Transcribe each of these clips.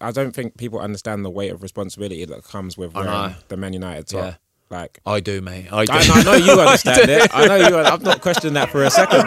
I don't think people understand the weight of responsibility that comes with wearing the Man United top. Yeah. Like, I do, mate. I do. I know you understand it. I know you. I've not questioned that for a second.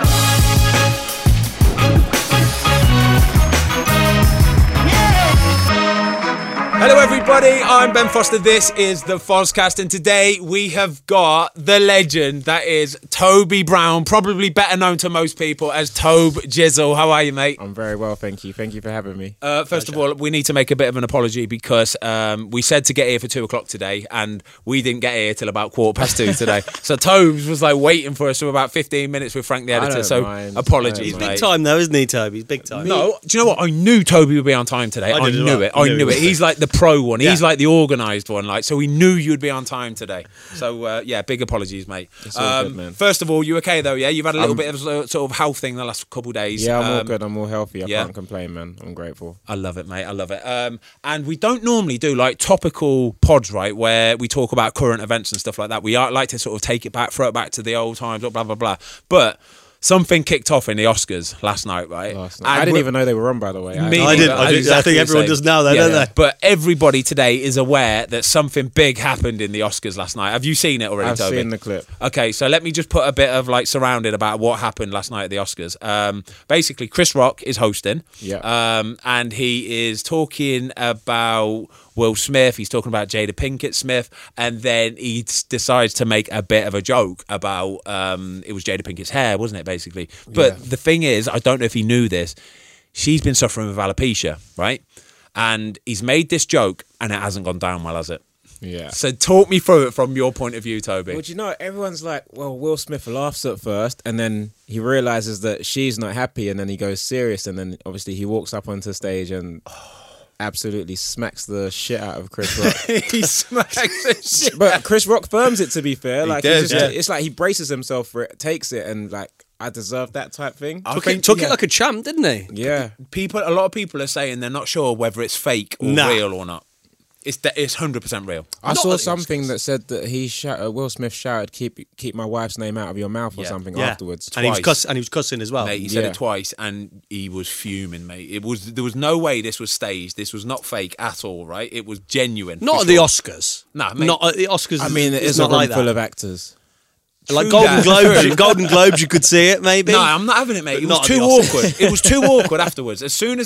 Hello everybody, I'm Ben Foster, this is the Fozcast, and today we have got the legend that is Toby Brown, probably better known to most people as Tobe Jizzle. How are you, mate? I'm very well, thank you. Thank you for having me. First of all, we need to make a bit of an apology because we said to get here for 2 o'clock today and we didn't get here till about 2:15 today. So Tobes was like waiting for us for about 15 minutes with Frank the editor, so apologies, He's mate. big time though, isn't he, Toby? He's big time. No, do you know what? I knew Toby would be on time today. I knew it. I knew it. He's like the pro one. He's like the organised one. Like, so we knew you'd be on time today. So yeah, big apologies, mate. It's all good, man. First of all, you okay though? Yeah, you've had a little bit of sort of health thing the last couple of days. Yeah, I'm all good. I'm all healthy. I yeah. can't complain, man. I'm grateful. I love it, mate. I love it. And we don't normally do like topical pods, right, where we talk about current events and stuff like that. We like to sort of take it back, throw it back to the old times, blah blah blah. But something kicked off in the Oscars last night, right? I didn't even know they were on, by the way. I didn't. I think everyone does now, though, don't they? But everybody today is aware that something big happened in the Oscars last night. Have you seen it already, Toby? I've seen the clip. Okay, so let me just put a bit of like surrounded about what happened last night at the Oscars. Basically, Chris Rock is hosting. Yeah. And he is talking about Will Smith, he's talking about Jada Pinkett Smith, and then he decides to make a bit of a joke about it was Jada Pinkett's hair, wasn't it, basically? But the thing is, I don't know if he knew this, she's been suffering with alopecia, right? And he's made this joke and it hasn't gone down well, has it? Yeah. So talk me through it from your point of view, Toby. Well, you know, everyone's like, well, Will Smith laughs at first and then he realises that she's not happy and then he goes serious and then obviously he walks up onto stage and absolutely smacks the shit out of Chris Rock. He smacks the shit. But Chris Rock firms it, to be fair. He Like does, it's like he braces himself for it, takes it and like, I deserve that type thing. Took it like a champ, didn't he? Yeah. A lot of people are saying they're not sure whether it's fake or real or not. It's 100% real. I saw something that said that Will Smith shouted, "Keep my wife's name out of your mouth" or something afterwards. And he was cussing as well. Mate, he said it twice, and he was fuming, mate. There was no way this was staged. This was not fake at all, right? It was genuine. Not at the Oscars. Nah, mate. Not at the Oscars. I mean, it is a room full of actors. Like Golden Globes, you could see it maybe. No, I'm not having it, mate. It was too awkward. It was too awkward afterwards. As soon as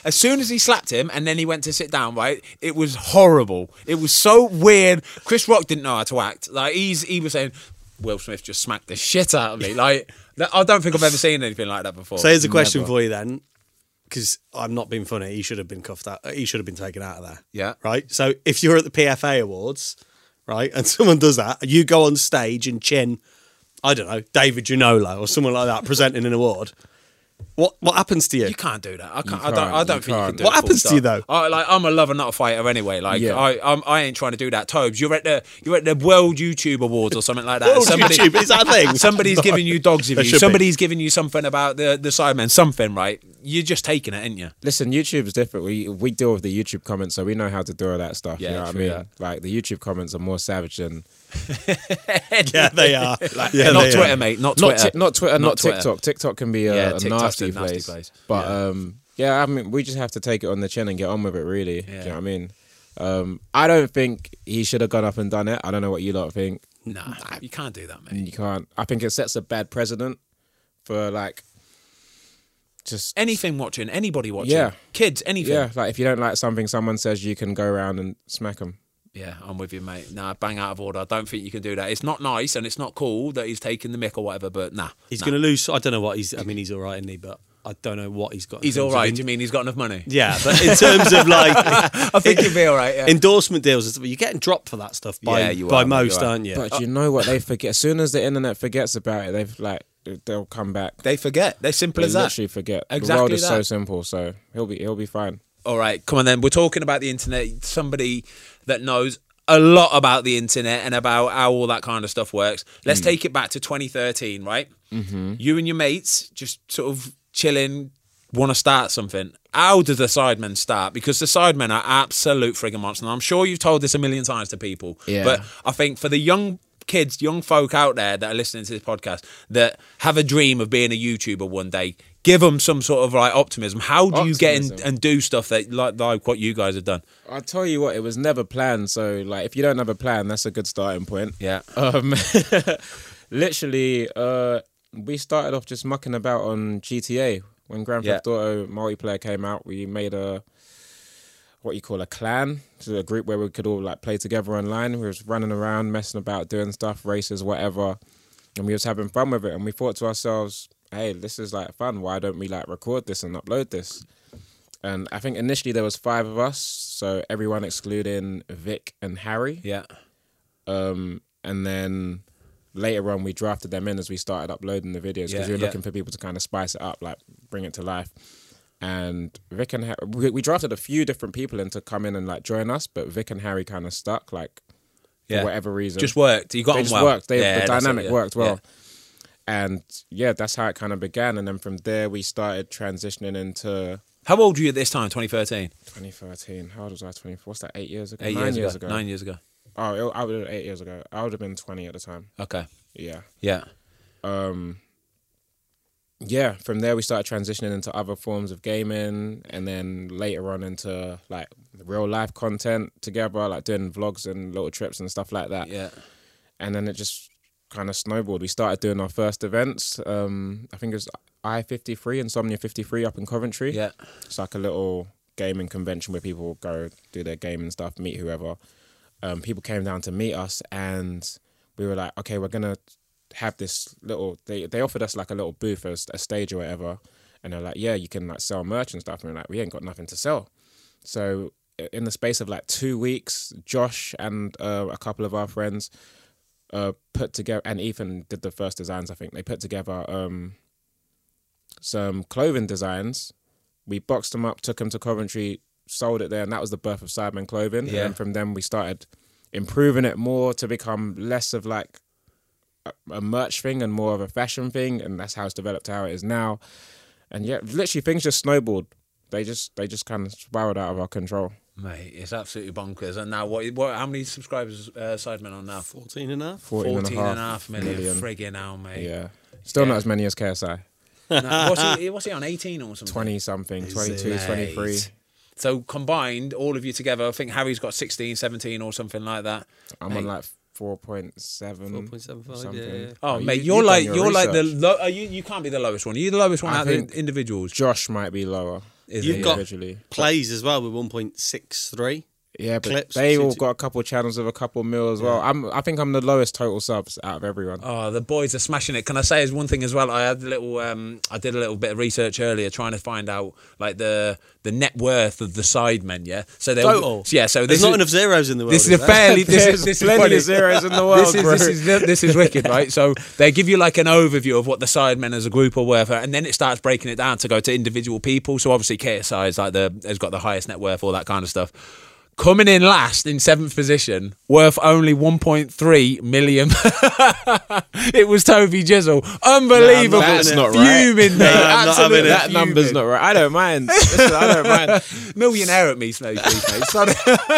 he slapped him and then he went to sit down, right? It was horrible. It was so weird. Chris Rock didn't know how to act. Like he was saying, Will Smith just smacked the shit out of me. Like, I don't think I've ever seen anything like that before. So here's a question for you then, because I'm not being funny. He should have been cuffed out. He should have been taken out of there. Yeah. Right. So if you're at the PFA Awards, right, and someone does that, you go on stage and chin, I don't know, David Ginola or someone like that presenting an award. What happens to you? You can't do that. I don't think you can do it. What happens to you though? I'm a lover, not a fighter, anyway. Like I ain't trying to do that. Tobes, you're at the World YouTube Awards or something like that. YouTube, is that a thing? Somebody's giving you dogs of you. Somebody's giving you something about the Sidemen. Something, right? You're just taking it, ain't you? Listen, YouTube's different. We deal with the YouTube comments, so we know how to do all that stuff. Yeah, you know what I mean? Yeah. Like the YouTube comments are more savage than. Yeah, they are. Not Twitter, mate. Not Twitter. Not Twitter. Not Twitter. TikTok. TikTok can be a nasty place. But yeah, I mean, we just have to take it on the chin and get on with it. Really, do you know what I mean? I don't think he should have gone up and done it. I don't know what you lot think. Nah, you can't do that, mate. You can't. I think it sets a bad precedent for like. Just anybody watching, kids, anything. Yeah, like if you don't like something someone says, you can go around and smack them. Yeah, I'm with you, mate. Nah, bang out of order. I don't think you can do that. It's not nice and it's not cool that he's taking the mick or whatever, but nah. He's going to lose. I don't know what he's... I mean, he's all right, isn't he? But I don't know what he's got. He's all right? Do you mean he's got enough money? Yeah, but in terms of like... I think he'll be all right, yeah. Endorsement deals, and stuff, you're getting dropped for that stuff by most, aren't you? But you know what? They forget. As soon as the internet forgets about it, they'll come back. They forget. They're simple as that. They literally forget. Exactly the world is that. so simple, so he'll be fine. All right, come on then. We're talking about the internet. Somebody that knows a lot about the internet and about how all that kind of stuff works. Let's take it back to 2013, right? Mm-hmm. You and your mates just sort of chilling, want to start something. How do the Sidemen start? Because the Sidemen are absolute friggin' monsters. And I'm sure you've told this a million times to people. Yeah. But I think for the young kids, young folk out there that are listening to this podcast that have a dream of being a YouTuber one day, give them some sort of like optimism. How do you get in Optimism. and do stuff that like what you guys have done? I'll tell you what, it was never planned. So, like, if you don't have a plan, that's a good starting point. Yeah. Literally, we started off just mucking about on GTA when Grand Theft Auto multiplayer came out. We made a clan, so a group where we could all like play together online. We was running around, messing about, doing stuff, races, whatever, and we was having fun with it. And we thought to ourselves, "Hey, this is like fun. Why don't we like record this and upload this?" And I think initially there was 5 of us, so everyone excluding Vic and Harry. Yeah. And then later on, we drafted them in as we started uploading the videos because we were looking for people to kind of spice it up, like bring it to life. And Vic and Harry, we drafted a few different people in to come in and like join us, but Vic and Harry kind of stuck, like for whatever reason. Just worked. You got They on just well. worked. The that's dynamic it, worked well. Yeah. And yeah, that's how it kind of began. And then from there, we started transitioning into How old were you at this time? 2013. 2013. How old was I? 24. What's that? 8 years ago. 9 years ago. 9 years ago. Oh, I would 8 years ago. I would have been 20 at the time. Okay. Yeah. Yeah. Yeah, from there we started transitioning into other forms of gaming, and then later on into like real life content together, like doing vlogs and little trips and stuff like that. Yeah. And then it just kind of snowballed. We started doing our first events. I think it was I-53, Insomnia 53 up in Coventry. Yeah. It's like a little gaming convention where people go do their gaming stuff, meet whoever. People came down to meet us, and we were like, okay, we're gonna have this little. They offered us like a little booth, a stage or whatever, and they're like, yeah, you can like sell merch and stuff. And we're like, we ain't got nothing to sell. So in the space of like 2 weeks, Josh and a couple of our friends put together, and Ethan did the first designs. I think they put together some clothing designs. We boxed them up, took them to Coventry, sold it there, and that was the birth of Sidemen Clothing. Yeah. And from then we started improving it more to become less of like a merch thing and more of a fashion thing, and that's how it's developed to how it is now. And yeah, literally things just snowballed. They just kind of spiraled out of our control. Mate, it's absolutely bonkers. And now, what? How many subscribers Sidemen on now? 14 and a half. 14.5 million. Friggin' hell, mate. Yeah. Still not as many as KSI. No, what's he on? 18 or something? 20 something, 22, Mate. 23. So combined, all of you together, I think Harry's got 16, 17 or something like that. I'm on like 4.7. 4.75, something. yeah. Oh, mate, you've you're done your like the research. you can't be the lowest one. You're the lowest one I out of the think individuals. Josh might be lower. Is You've he? got individually. plays as well with 1.63. Yeah, but clips, they all two- got a couple channels of a couple mil as well. I think I'm the lowest total subs out of everyone. Oh, the boys are smashing it. Can I say as one thing as well? I did a little bit of research earlier trying to find out like the net worth of the Sidemen. Yeah, so they Total? Yeah, so There's this not is, enough zeros in the world. This is a there? fairly this There's is plenty funny. of zeros in the world, bro. This is wicked, right? So they give you like an overview of what the Sidemen as a group are worth, and then it starts breaking it down to go to individual people. So obviously KSI is like has got the highest net worth, all that kind of stuff. Coming in last in 7th position, worth only 1.3 million. It was Toby Jizzle. Unbelievable. That's not right. Fuming, mate. I'm not having Absolutely it. That number's not right. I don't mind. Listen, I don't mind. millionaire at me, please, mate. Sorry.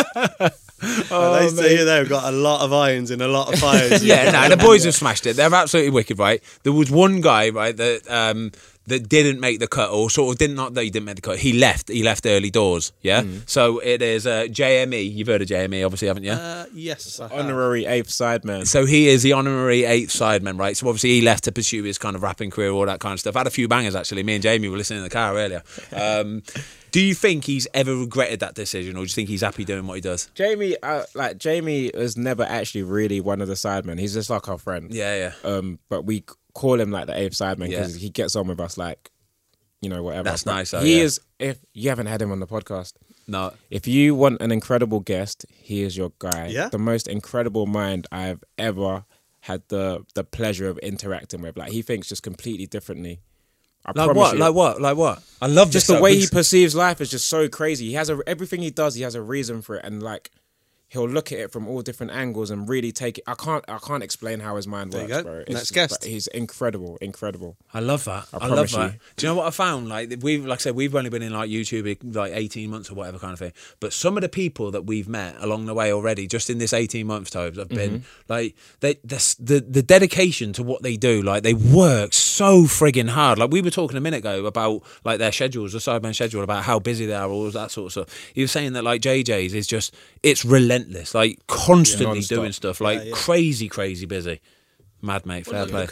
They say they've got a lot of irons and a lot of fires. Yeah, no, the boys have smashed it. They're absolutely wicked, right? There was one guy, right, that didn't make the cut, or sort of that he didn't make the cut. He left early doors, yeah? So it is JME. You've heard of JME, obviously, haven't you? Yes. I have. Honorary 8th Sideman. So he is the honorary 8th Sideman, right? So obviously he left to pursue his kind of rapping career, all that kind of stuff. Had a few bangers, actually. Me and Jamie were listening in the car earlier. Do you think he's ever regretted that decision, or do you think he's happy doing what he does? Jamie was never actually really one of the Sidemen. He's just like our friend. Yeah. But we call him like the 8th Sideman because Yeah. he gets on with us like, whatever. That's But nice, though, he yeah. is, if you haven't had him on the podcast, No. if you want an incredible guest, he is your guy. Yeah. The most incredible mind I've ever had the pleasure of interacting with. Like, he thinks just completely differently. I promise you. Like what? I love Just the way he perceives life is just so crazy. He has everything he does, he has a reason for it, and like he'll look at it from all different angles and really take it. I can't explain how his mind There you works, go. bro. Next guest. He's incredible. I love that. I love promise that. you. Do you know what I found? Like I said, we've only been in like YouTube like 18 months or whatever kind of thing. But some of the people that we've met along the way already, just in this 18 months, Tobes, have been like the dedication to what they do. Like they work so frigging hard. Like we were talking a minute ago about like their schedules, the Sidemen schedule, about how busy they are, all that sort of stuff. He was saying that like JJ's is just, it's relentless, like constantly doing stuff, like crazy busy. Mad, mate. Fair play.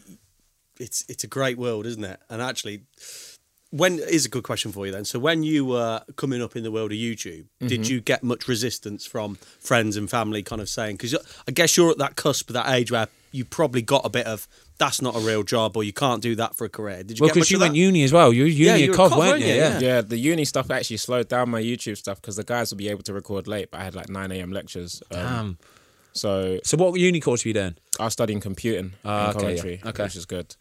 It's a great world, isn't it? And actually, here's a good question for you then. So when you were coming up in the world of YouTube, did you get much resistance from friends and family kind of saying, because I guess you're at that cusp of that age where you probably got a bit of, that's not a real job, or you can't do that for a career. Did you Well, get much because you of went that? uni as well. You were uni at Cov, weren't you? Yeah. Yeah, the uni stuff actually slowed down my YouTube stuff because the guys would be able to record late, but I had like 9 a.m. lectures. Damn. So what uni course were you doing? I was studying computing Ah, and okay, commentary, yeah. Okay. which is good.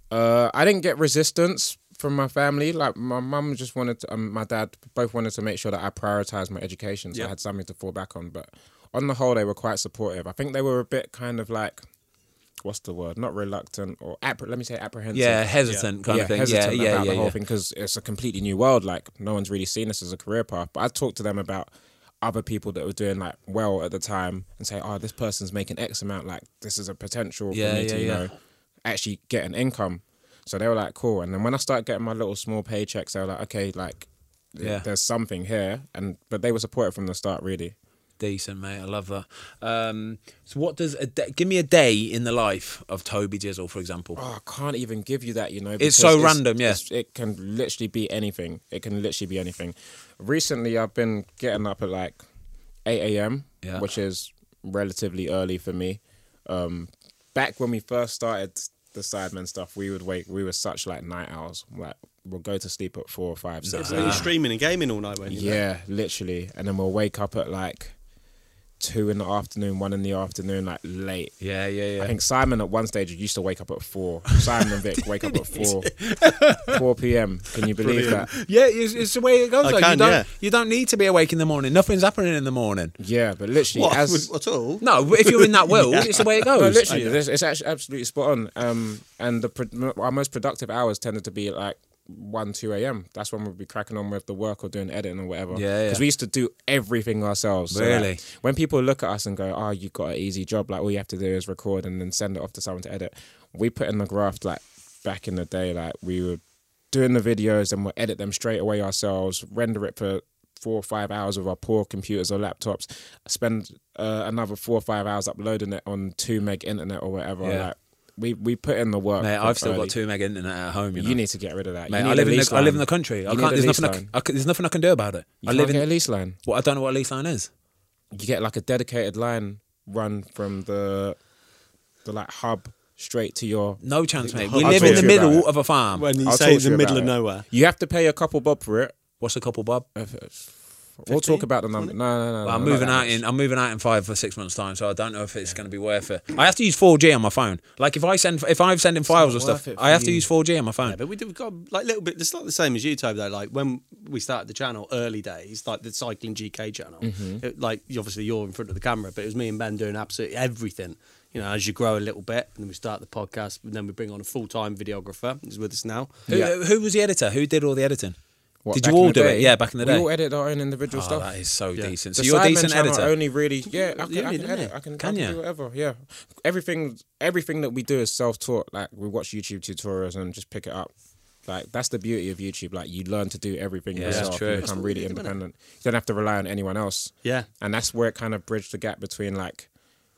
I didn't get resistance from my family. Like my mum just wanted to, my dad both wanted to make sure that I prioritized my education, so I had something to fall back on. But on the whole, they were quite supportive. I think they were a bit kind of like, what's the word? Not reluctant or let me say apprehensive. Yeah, hesitant kind of thing. Hesitant about the whole yeah. thing because it's a completely new world. Like no one's really seen this as a career path. But I talked to them about other people that were doing like well at the time and say, oh, this person's making X amount. Like this is a potential for me to, you know, actually get an income. So they were like, cool. And then when I started getting my little small paychecks, they were like, okay, like there's something here. But they were supportive from the start, really. Decent, mate. I love that. So what does give me a day in the life of Toby Jizzle, for example? Oh, I can't even give you that, you know. It's so random, yeah. It can literally be anything. It can literally be anything. Recently, I've been getting up at like 8 a.m., which is relatively early for me. Back when we first started the Sidemen stuff, we were such like night owls. Like we'll go to sleep at 4, 5, 6. So you're streaming and gaming all night, when you? Yeah, literally. And then we'll wake up at like 2 in the afternoon, 1 in the afternoon, like late. Yeah. I think Simon at one stage used to wake up at 4. Simon and Vic wake up at 4 p.m. Can you believe that? Yeah, it's the way it goes. You don't need to be awake in the morning. Nothing's happening in the morning. Yeah, but literally, What at all? No, if you're in that world, it's the way it goes. No, literally, it's actually absolutely spot on. And our most productive hours tended to be like 1, 2 a.m. That's when we'll be cracking on with the work or doing editing or whatever. Yeah. Because we used to do everything ourselves. So really? like, when people look at us and go, oh, you got an easy job, like all you have to do is record and then send it off to someone to edit. We put in the graft like back in the day, like we were doing the videos and we'll edit them straight away ourselves, render it for 4 or 5 hours with our poor computers or laptops, spend another 4 or 5 hours uploading it on 2 meg internet or whatever. Yeah. Like, we put in the work. Mate, I've still got 2 meg internet at home. You need to get rid of that. Mate, I live in the country. There's nothing I can do about it. I live in a lease line. Well, I don't know what a lease line is. You get like a dedicated line run from the like hub straight to your. No chance, mate. We I'll live talk in the to you about middle it. of a farm. When you I'll say talk to the you middle about of it. nowhere. You have to pay a couple bob for it. What's a couple, Bob? We'll talk about the number. No. Well, I'm moving out in 5 or 6 months' time, so I don't know if it's going to be worth it. I have to use 4G on my phone. Like if I'm sending files or stuff, I have to use 4G on my phone. Yeah, but we've got like little bit. It's not the same as YouTube though. Like when we started the channel, early days, like the Cycling GK channel. Like obviously you're in front of the camera, but it was me and Ben doing absolutely everything. You know, as you grow a little bit, and then we start the podcast, and then we bring on a full-time videographer. He's with us now. Who was the editor? Who did all the editing? What, did back you in all the do day? it? Yeah, back in the day. We all edit our own individual stuff. That is so decent. So The you're a Sidemen decent channel editor. only really, I can you? edit. I can you? do whatever. Yeah, everything that we do is self-taught. Like we watch YouTube tutorials and just pick it up. Like that's the beauty of YouTube. Like you learn to do everything yourself. that's true. You become really independent. You don't have to rely on anyone else. Yeah, And that's where it kind of bridged the gap between like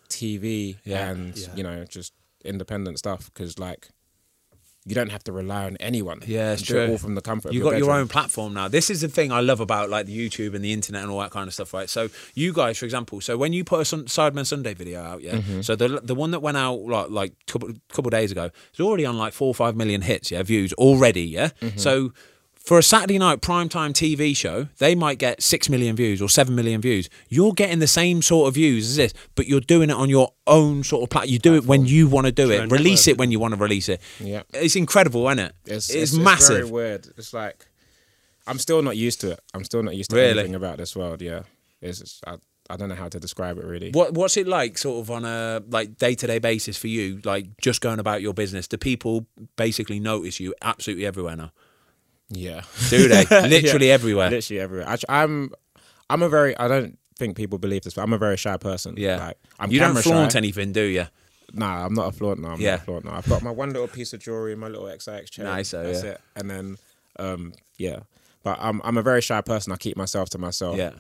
TV and you know just independent stuff because like. You don't have to rely on anyone. Yeah, it's You do it true. all from the comfort. You've of got your bedroom. own platform now. This is the thing I love about like the YouTube and the internet and all that kind of stuff, right? So you guys, for example, so when you put a Sidemen Sunday video out, so the one that went out like couple days ago, it's already on like 4 or 5 million hits, views already, So for a Saturday night primetime TV show, they might get 6 million views or 7 million views. You're getting the same sort of views as this, but you're doing it on your own sort of platform. You do it when you want to do it. Release it when you want to release it. Yeah. It's incredible, isn't it? It's massive. It's very weird. It's like I'm still not used to it. I'm still not used to Really? anything about this world. Yeah, I don't know how to describe it really. What's it like, sort of on a like day-to-day basis for you? Like just going about your business, do people basically notice you absolutely everywhere now? Yeah. Do they? Literally everywhere. Literally everywhere. I'm a very. I don't think people believe this, but I'm a very shy person. Yeah. Like, I'm you don't camera flaunt shy. anything, do you? Nah, I'm not a flaunt. No, I'm not a flaunt. No, I've got my one little piece of jewelry, my little XIX chain. Nice, That's yeah. it. And then, yeah. But I'm a very shy person. I keep myself to myself. Yeah.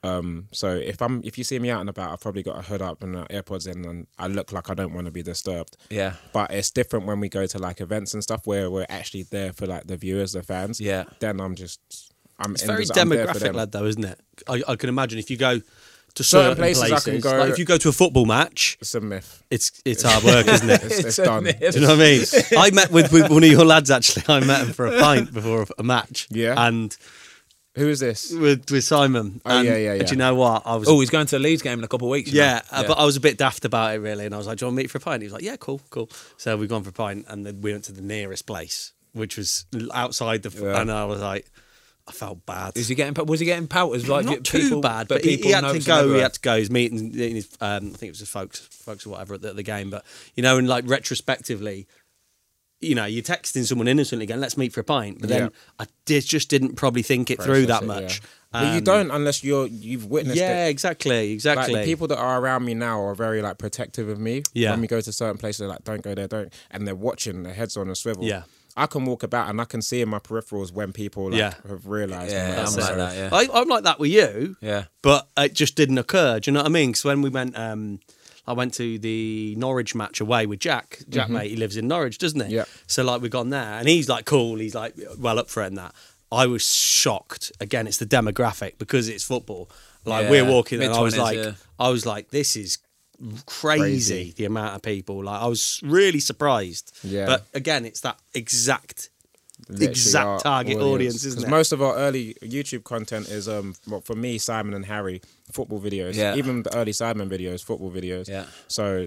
So if you see me out and about, I've probably got a hood up and AirPods in, and I look like I don't want to be disturbed. Yeah. But it's different when we go to like events and stuff where we're actually there for like the viewers, the fans. Yeah. Then It's very demographic, lad, though, isn't it? I can imagine if you go to certain places, I can go. like if you go to a football match, It's a myth. it's hard work, isn't it? It's done. Do you know what I mean? I met with one of your lads, actually. I met him for a pint before a match. Yeah. And Who is this? with Simon. Oh, and, yeah. Do you know what? I was. Oh, he's going to the Leeds game in a couple of weeks. you know? But I was a bit daft about it, really. And I was like, do you want to meet for a pint? He was like, yeah, cool. So we've gone for a pint, and then we went to the nearest place, which was outside the. Yeah. And I was like, I felt bad. Was he getting pouters? Like Not people, too bad, but people he had to noticing go. He everywhere? had to go. His meeting, his, I think it was his folks or whatever at the game. But you know, and like retrospectively, you know, you're texting someone innocently, going, "Let's meet for a pint." But then I just didn't probably think it through that much. But you don't unless you've witnessed it. Yeah, exactly. Like the people that are around me now are very like protective of me. Yeah. When we go to certain places, they're like, don't go there, don't. And they're watching, their heads on a swivel. Yeah. I can walk about and I can see in my peripherals when people have realised. Yeah, I'm like that. Yeah. I'm like that with you. Yeah. But it just didn't occur. Do you know what I mean? Because when we went, I went to the Norwich match away with Jack. Jack, mate, he lives in Norwich, doesn't he? Yeah. So like we've gone there, and he's like cool. He's like well up for it and that. I was shocked. Again, it's the demographic because it's football. Like Yeah, we're walking, and mid-20s, I was like, this is crazy. The amount of people. Like I was really surprised. Yeah. But again, it's that exact Literally our target audience, isn't 'Cause it? most of our early YouTube content is well, for me, Simon and Harry, football videos. Yeah. Even the early Simon videos, football videos. Yeah. So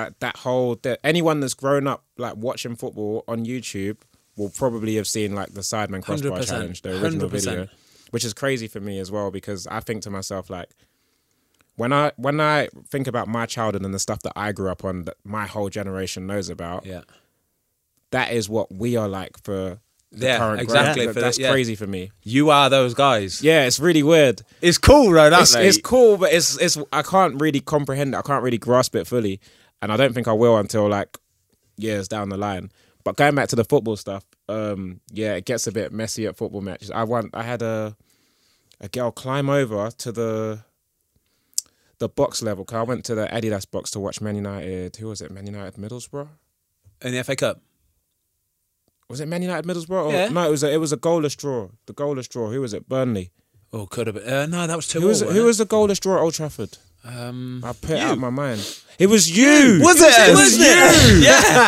anyone that's grown up like watching football on YouTube will probably have seen like the Sidemen Crossbar 100%, Challenge, the original 100%. video, which is crazy for me as well because I think to myself like, when I think about my childhood and the stuff that I grew up on, that my whole generation knows about, Yeah. that is what we are like for the Yeah, current exactly. growth. For That's the- yeah. crazy for me. You are those guys. Yeah, it's really weird. It's cool, though, It's cool, but it's I can't really comprehend it. I can't really grasp it fully, and I don't think I will until like years down the line. But going back to the football stuff, yeah, it gets a bit messy at football matches. I had a girl climb over to the box level. Cause I went to the Adidas box to watch Man United. Who was it? Man United Middlesbrough. In the FA Cup. Was it Man United Middlesbrough? Or, Yeah. No, it was a goalless draw. The goalless draw. Who was it? Burnley. Oh, could have been. No, that was 2-0. Who was the goalless draw at Old Trafford? I put it out of my mind. It was you. Was it? It was you. Yeah.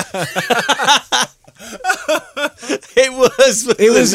It was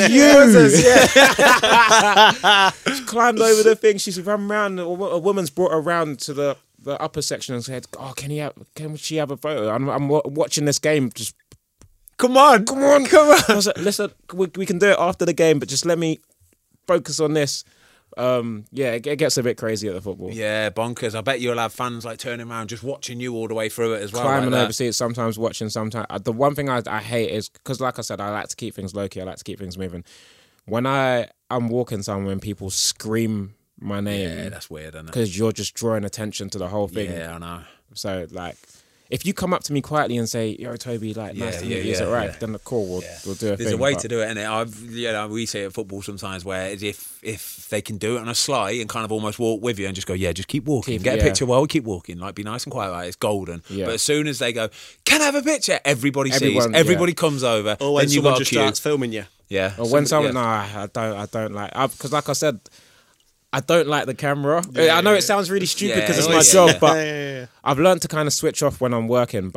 you. She climbed over the thing. She's run around. A woman's brought her around to the upper section and said, "Oh, can she have a photo?" I'm watching this game. Just Come on. I was like, "Listen, we can do it after the game, but just let me focus on this." Yeah, it gets a bit crazy at the football. Yeah, bonkers. I bet you'll have fans like turning around just watching you all the way through it as well. Climbing like over seats, sometimes watching, sometimes. The one thing I hate is, because like I said, I like to keep things low-key, I like to keep things moving. When I'm walking somewhere and people scream my name. Yeah, that's weird, isn't it? Because you're just drawing attention to the whole thing. Yeah, I know. So, like, if you come up to me quietly and say, "Yo, Toby, like, nice to meet you," is it right? Then cool, we'll do a thing. There's a way to do it, innit? We say at football sometimes where if they can do it on a sly and kind of almost walk with you and just go, yeah, just keep walking, get a picture while we keep walking, like be nice and quiet, like it's golden. Yeah. But as soon as they go, can I have a picture? Everybody comes over. Or when then you someone got just a queue. starts filming you. Yeah. Or when someone, I don't like, because like I said, I don't like the camera. I know it sounds really stupid because it's my job, but I've learned to kind of switch off when I'm working. But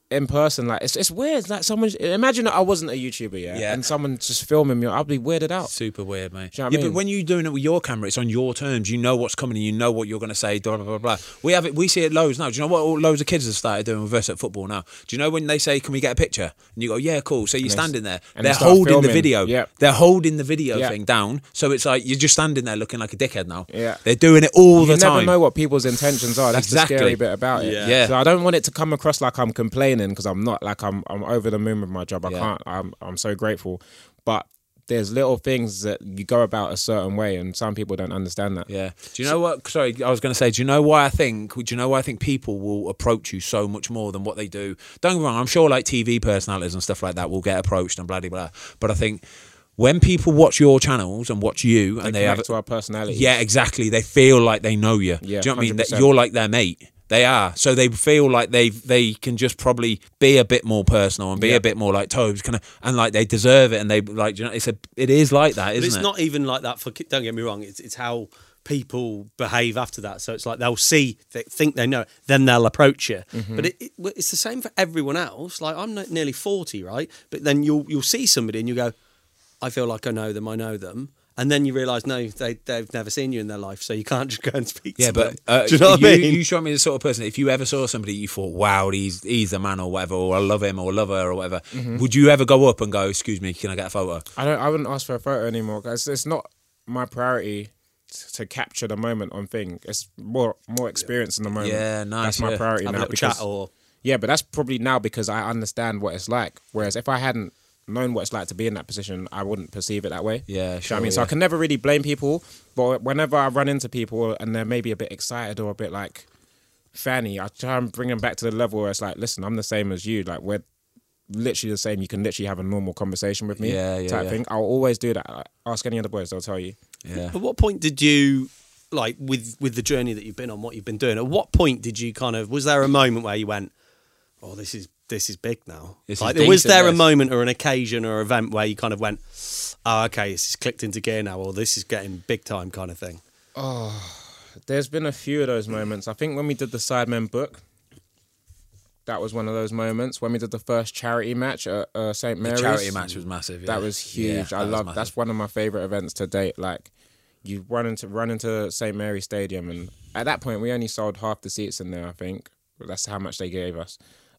in person, like it's weird. Like someone, imagine that I wasn't a YouTuber, and someone just filming me, I'd be weirded out. Super weird, mate. Do you know what I mean? But when you're doing it with your camera, it's on your terms. You know what's coming, and you know what you're going to say. Blah blah blah blah. We see it loads now. Do you know what loads of kids have started doing with us at football now? Do you know when they say, "Can we get a picture?" and you go, "Yeah, cool." So you're standing there, and they're they start holding filming. the video. Yep. They're holding the video Yep. thing down, so it's like you're just standing there looking like a dickhead now. Yeah. They're doing it all You the time. never know what people's intentions are. That's Exactly. the scary bit about it. Yeah. So I don't want it to come across like I'm complaining, because I'm not. Like I'm over the moon with my job. I Yeah. can't. I'm so grateful, but there's little things that you go about a certain way, and some people don't understand that. Yeah. Do you know what? Sorry, I was going to say. Do you know why I think? Do you know why I think people will approach you so much more than what they do? Don't get me wrong. I'm sure like TV personalities and stuff like that will get approached and blah blah blah. But I think when people watch your channels and watch you, and they have connect to our personality. yeah, exactly. They feel like they know you. Yeah, Do you know what I mean? That 100%. you're like their mate. They are. So they feel like they can just probably be a bit more personal and be Yeah. a bit more like Tobes, and like they deserve it, and they like, you know, it is like that, But isn't it's it? not even like that for. Don't get me wrong. It's how people behave after that. So it's like they'll see, they think they know, it, then they'll approach you. Mm-hmm. But it's the same for everyone else. Like I'm nearly 40, right? But then you'll see somebody and you go, I feel like I know them. And then you realise, no, they've never seen you in their life, so you can't just go and speak Yeah, to but them. Do you know what I mean? You strike me as the sort of person, if you ever saw somebody you thought, wow, he's the man or whatever, or I love him or love her or whatever, would you ever go up and go, excuse me, can I get a photo? I wouldn't ask for a photo anymore, guys. It's not my priority to capture the moment on thing. It's more experience in the moment. Yeah, nice, That's my yeah. priority Have a now. little chat or... Yeah, but that's probably now because I understand what it's like. Whereas if I hadn't known what it's like to be in that position, I wouldn't perceive it that way. Yeah, Do you know what sure, I mean? So I can never really blame people, but whenever I run into people and they're maybe a bit excited or a bit like fanny, I try and bring them back to the level where it's like, listen, I'm the same as you. Like, we're literally the same. You can literally have a normal conversation with me. Yeah, type yeah. thing. I'll always do that. Like, ask any of the boys, they'll tell you. Yeah. At what point did you, like, with the journey that you've been on, what you've been doing, at what point did you kind of, was there a moment where you went, oh, this is big now? This is Like, decent, was there a yes. moment or an occasion or event where you kind of went, oh, okay, this is clicked into gear now, or this is getting big time kind of thing? There's been a few of those moments. I think when we did the Sidemen book, that was one of those moments. When we did the first charity match at St. The Mary's. charity match was massive. Yeah. That was huge. Yeah, I that was love. massive. That's one of my favorite events to date. Like, you run into St. Mary's Stadium, and at that point we only sold half the seats in there. I think that's how much they gave us.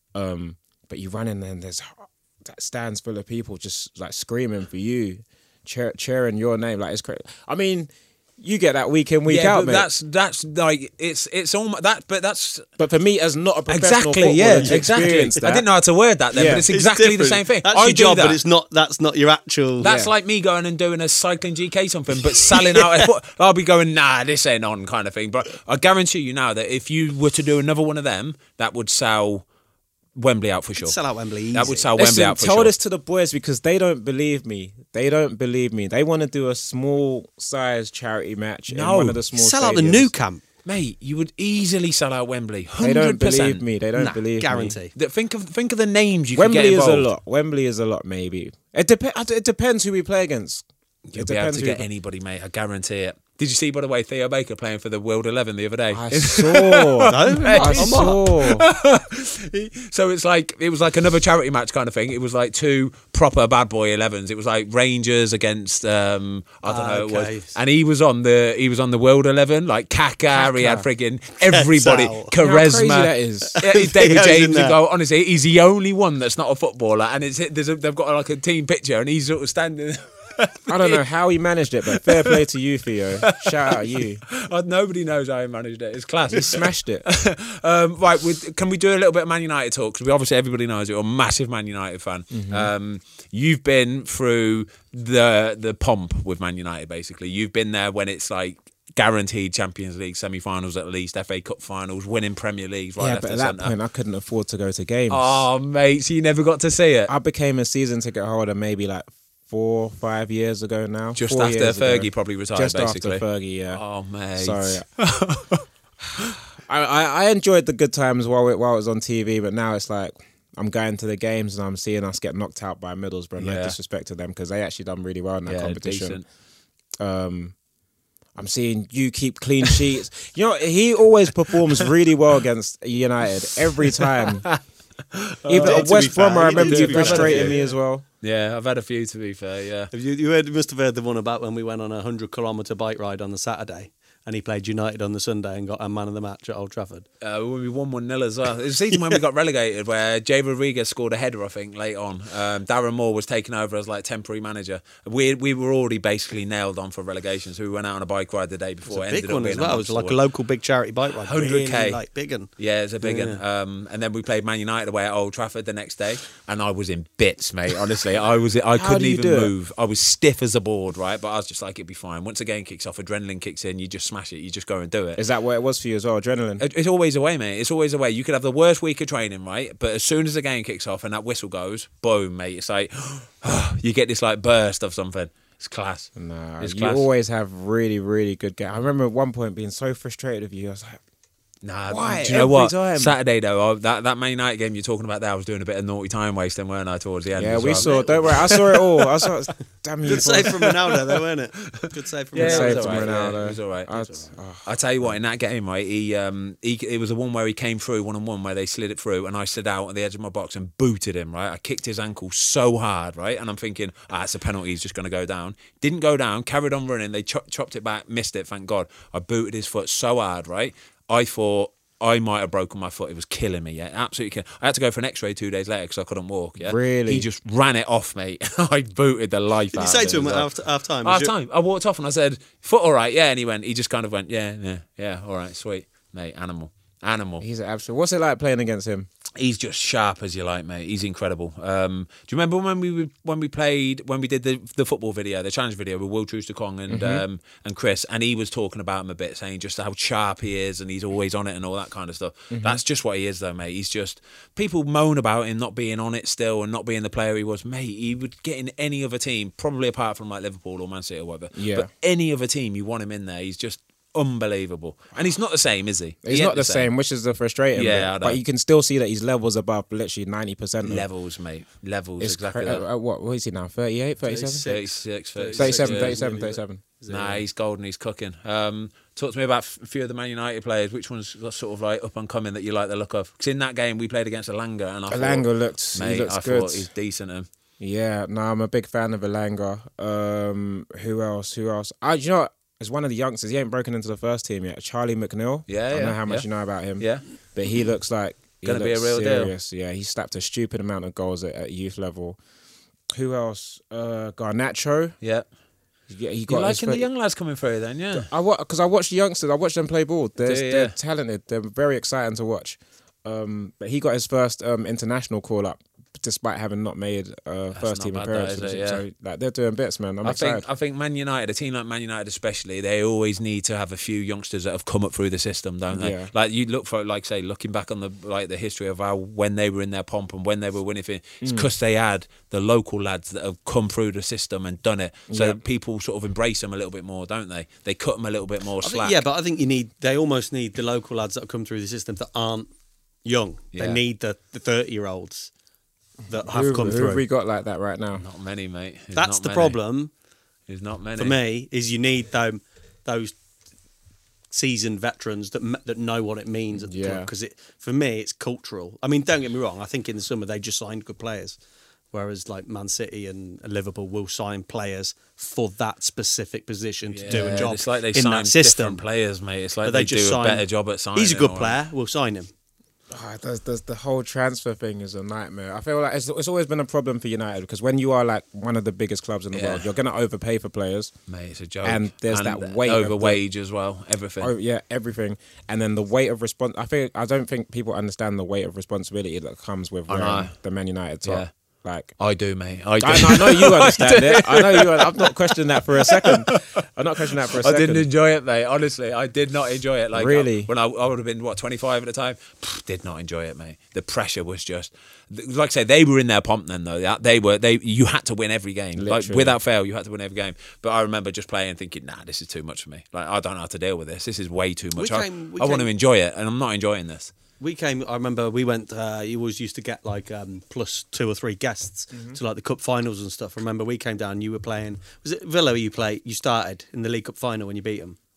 But you run in there and there's that stands full of people just like screaming for you, cheering your name. Like, it's crazy. I mean, you get that week in, week yeah, out, but mate. that's like it's almost that, but that's But for me, as not a professional exactly yeah, footballer to exactly. experience that, I didn't know how to word that then, Yeah. but it's exactly the different. same thing. That's I your do job, that. but that's not your actual... That's Yeah. like me going and doing a cycling GK something, but selling out. I'll be going, nah, this ain't on kind of thing. But I guarantee you now that if you were to do another one of them, that would sell Wembley out for sure. Sell out Wembley easy. That would sell Listen, Wembley out for tell sure. this to the boys because they don't believe me. They want to do a small size charity match in No. one of the small Sell out the stadiums. new camp. Mate, you would easily sell out Wembley. 100%. They don't believe me. They don't Nah, believe guarantee. me. Think of the names you Wembley could get is involved. a lot. Wembley is a lot, maybe. It depends who we play against. You'll It be able depends to who get anybody, mate. I guarantee it. Did you see, by the way, Theo Baker playing for the World 11 the other day? I saw. No, I saw. So it was like another charity match kind of thing. It was like two proper bad boy 11s. It was like Rangers against I don't know who it Okay. was, and he was on the World 11. Like Kaká, he had friggin' everybody. out. You know how crazy Charisma. that is. Yeah, it's David Theo's in James. You there. go, honestly, he's the only one that's not a footballer, and they've got like a team picture, and he's sort of standing. I don't know how he managed it, but fair play to you, Theo. Shout out you. Nobody knows how he managed it. It's class. He smashed it. Right, can we do a little bit of Man United talk? Because obviously everybody knows you're a massive Man United fan. Mm-hmm. You've been through the pomp with Man United, basically. You've been there when it's like guaranteed Champions League semi-finals at least, FA Cup finals, winning Premier Leagues, right, Yeah, left but at and that centre. point, I couldn't afford to go to games. Oh, mate, so you never got to see it? I became a season ticket holder maybe like 4 or 5 years ago now. Just 4 after years ago. Fergie probably retired, Just basically. after Fergie, yeah. Oh, mate. Sorry. I enjoyed the good times while it was on TV, but now it's like I'm going to the games and I'm seeing us get knocked out by Middlesbrough. No Yeah. disrespect to them because they actually done really well in that Yeah, competition. decent. I'm seeing you keep clean sheets. You know, he always performs really well against United every time. Even at to be West Brom, fair, I you remember did, you to be fair. frustrated me as well. Yeah, I've had a few, to be fair, yeah. You must have heard the one about when we went on a 100-kilometre bike ride on the Saturday and he played United on the Sunday and got a man of the match at Old Trafford. When we won 1-0 as well. It was the season when we got relegated, where Jay Rodriguez scored a header, I think, late on. Darren Moore was taken over as like temporary manager. We were already basically nailed on for relegation, so we went out on a bike ride the day before. It was a big Ended up one being as well. It was monster like a one. local big charity bike ride. 100K. Really, like big one. Yeah, it's a big one. And then we played Man United away at Old Trafford the next day, and I was in bits, mate. Honestly, I couldn't do you even do it? move. I was stiff as a board, right? But I was just like, it'd be fine. Once the game kicks off, adrenaline kicks in. You just smash it. You just go and do it. Is that what it was for you as well? Adrenaline. It's always a way, mate. It's always a way. You could have the worst week of training, right? But as soon as the game kicks off and that whistle goes, boom, mate. It's like you get this like burst of something. It's class. Nah, It's you class. always have really, really good games. I remember at one point being so frustrated with you. I was like, Nah, Why? do you know Every what? time. Saturday though, that Man United game you're talking about there, I was doing a bit of naughty time wasting, weren't I? Towards the end. yeah, as we well. saw. Don't worry, I saw it all. I saw it. Damn you! Good save from Ronaldo, though, weren't it? Good save from Yeah, save it was from all right. Ronaldo. Yeah, it was all right. Oh. I tell you what, in that game, right, he it was the one where he came through 1-on-1 where they slid it through, and I slid out at the edge of my box and booted him. Right, I kicked his ankle so hard, right, and I'm thinking, it's a penalty. He's just going to go down. Didn't go down. Carried on running. They chopped it back, missed it. Thank God. I booted his foot so hard, right. I thought I might have broken my foot. It was killing me, yeah, absolutely killing. I had to go for an X-ray 2 days later because I couldn't walk. Yeah, Really? He just ran it off, mate. I booted the life Did out you of say him to him as at well. half time? Half time. I walked off and I said, "Foot all right?" Yeah, and he just kind of went, "Yeah, all right, sweet, mate, animal." He's an absolute. What's it like playing against him? He's just sharp as you like, mate. He's incredible. Do you remember when we did the football video, the challenge video with Will Trooster-Kong and Chris, and he was talking about him a bit, saying just how sharp he is and he's always on it and all that kind of stuff. That's just what he is, though, mate. He's just, people moan about him not being on it still and not being the player he was, mate. He would get in any other team, probably apart from like Liverpool or Man City or whatever. Yeah. But any other team, you want him in there. He's just unbelievable, and he's not the same, is he? He's ain't not the same, which is the frustrating bit. Yeah, I know. But you can still see that he's levels above literally 90%. Levels, mate. Levels, It's exactly cra- that. what is he now? 38, 37? 36, 37. Nah, he's golden. He's cooking. Talk to me about a few of the Man United players. Which ones sort of like up and coming that you like the look of? Because in that game we played against Elanga, and I Elanga thought, looks mate, I good. thought he's decent. Yeah, no, I'm a big fan of Elanga. Who else? You know what? As one of the youngsters, he ain't broken into the first team yet. Charlie McNeil. Yeah, I don't yeah, know how much yeah. you know about him. Yeah, But he looks like he Gonna be a looks real deal. serious. Yeah, he slapped a stupid amount of goals at youth level. Who else? Garnacho. yeah. Yeah, he You got his liking the first- young lads coming through then? Yeah. Because I watch the youngsters. I watch them play ball. They're Yeah. talented. They're very exciting to watch. But he got his first international call up, despite having not made first not team bad, appearance. that, is it? Yeah. So like they're doing bits, man. I'm I excited. think Man United, a team like Man United especially, they always need to have a few youngsters that have come up through the system, don't they? Yeah. Like you look for, like say, looking back on the history of how when they were in their pomp and when they were winning things, it's because they had the local lads that have come through the system and done it, so that people sort of embrace them a little bit more, don't they? They cut them a little bit more slack. But I think they almost need the local lads that have come through the system that aren't young. Yeah. They need the 30-year-olds that have Who come have through. we got like that right now? Not many, mate. There's That's not the many. problem There's not many. for me. Is you need those seasoned veterans that know what it means at the club. Because for me, it's cultural. I mean, don't get me wrong. I think in the summer they just signed good players, whereas like Man City and Liverpool will sign players for that specific position to do a job It's like they in sign that system. different players, mate. It's like But they just do a sign- better job at signing. He's a good or- player. We'll sign him. There's the whole transfer thing is a nightmare. I feel like it's always been a problem for United because when you are like one of the biggest clubs in the Yeah. world, you're going to overpay for players. Mate, it's a joke. And there's that weight over of the- wage as well. Everything. Oh yeah, everything, and then the weight of I don't think people understand the weight of responsibility that comes with I wearing know. the Man United top. Yeah. Like, I do, mate. I do. I know you understand it. I know you. I'm not questioning that for a second. I'm not questioning that for a I second. didn't enjoy it, mate. Honestly, I did not enjoy it. Like Really? when I would have been 25 at the time, did not enjoy it, mate. The pressure was just, like I say, they were in their pomp then though. You had to win every game, like Literally. without fail. You had to win every game. But I remember just playing and thinking, nah, this is too much for me. Like I don't know how to deal with this. This is way too much. I want to enjoy it, and I'm not enjoying this. I remember we went, you always used to get like plus 2 or 3 guests to like the cup finals and stuff. I remember we came down, you were playing, was it Villa you started in the League Cup final when you beat them?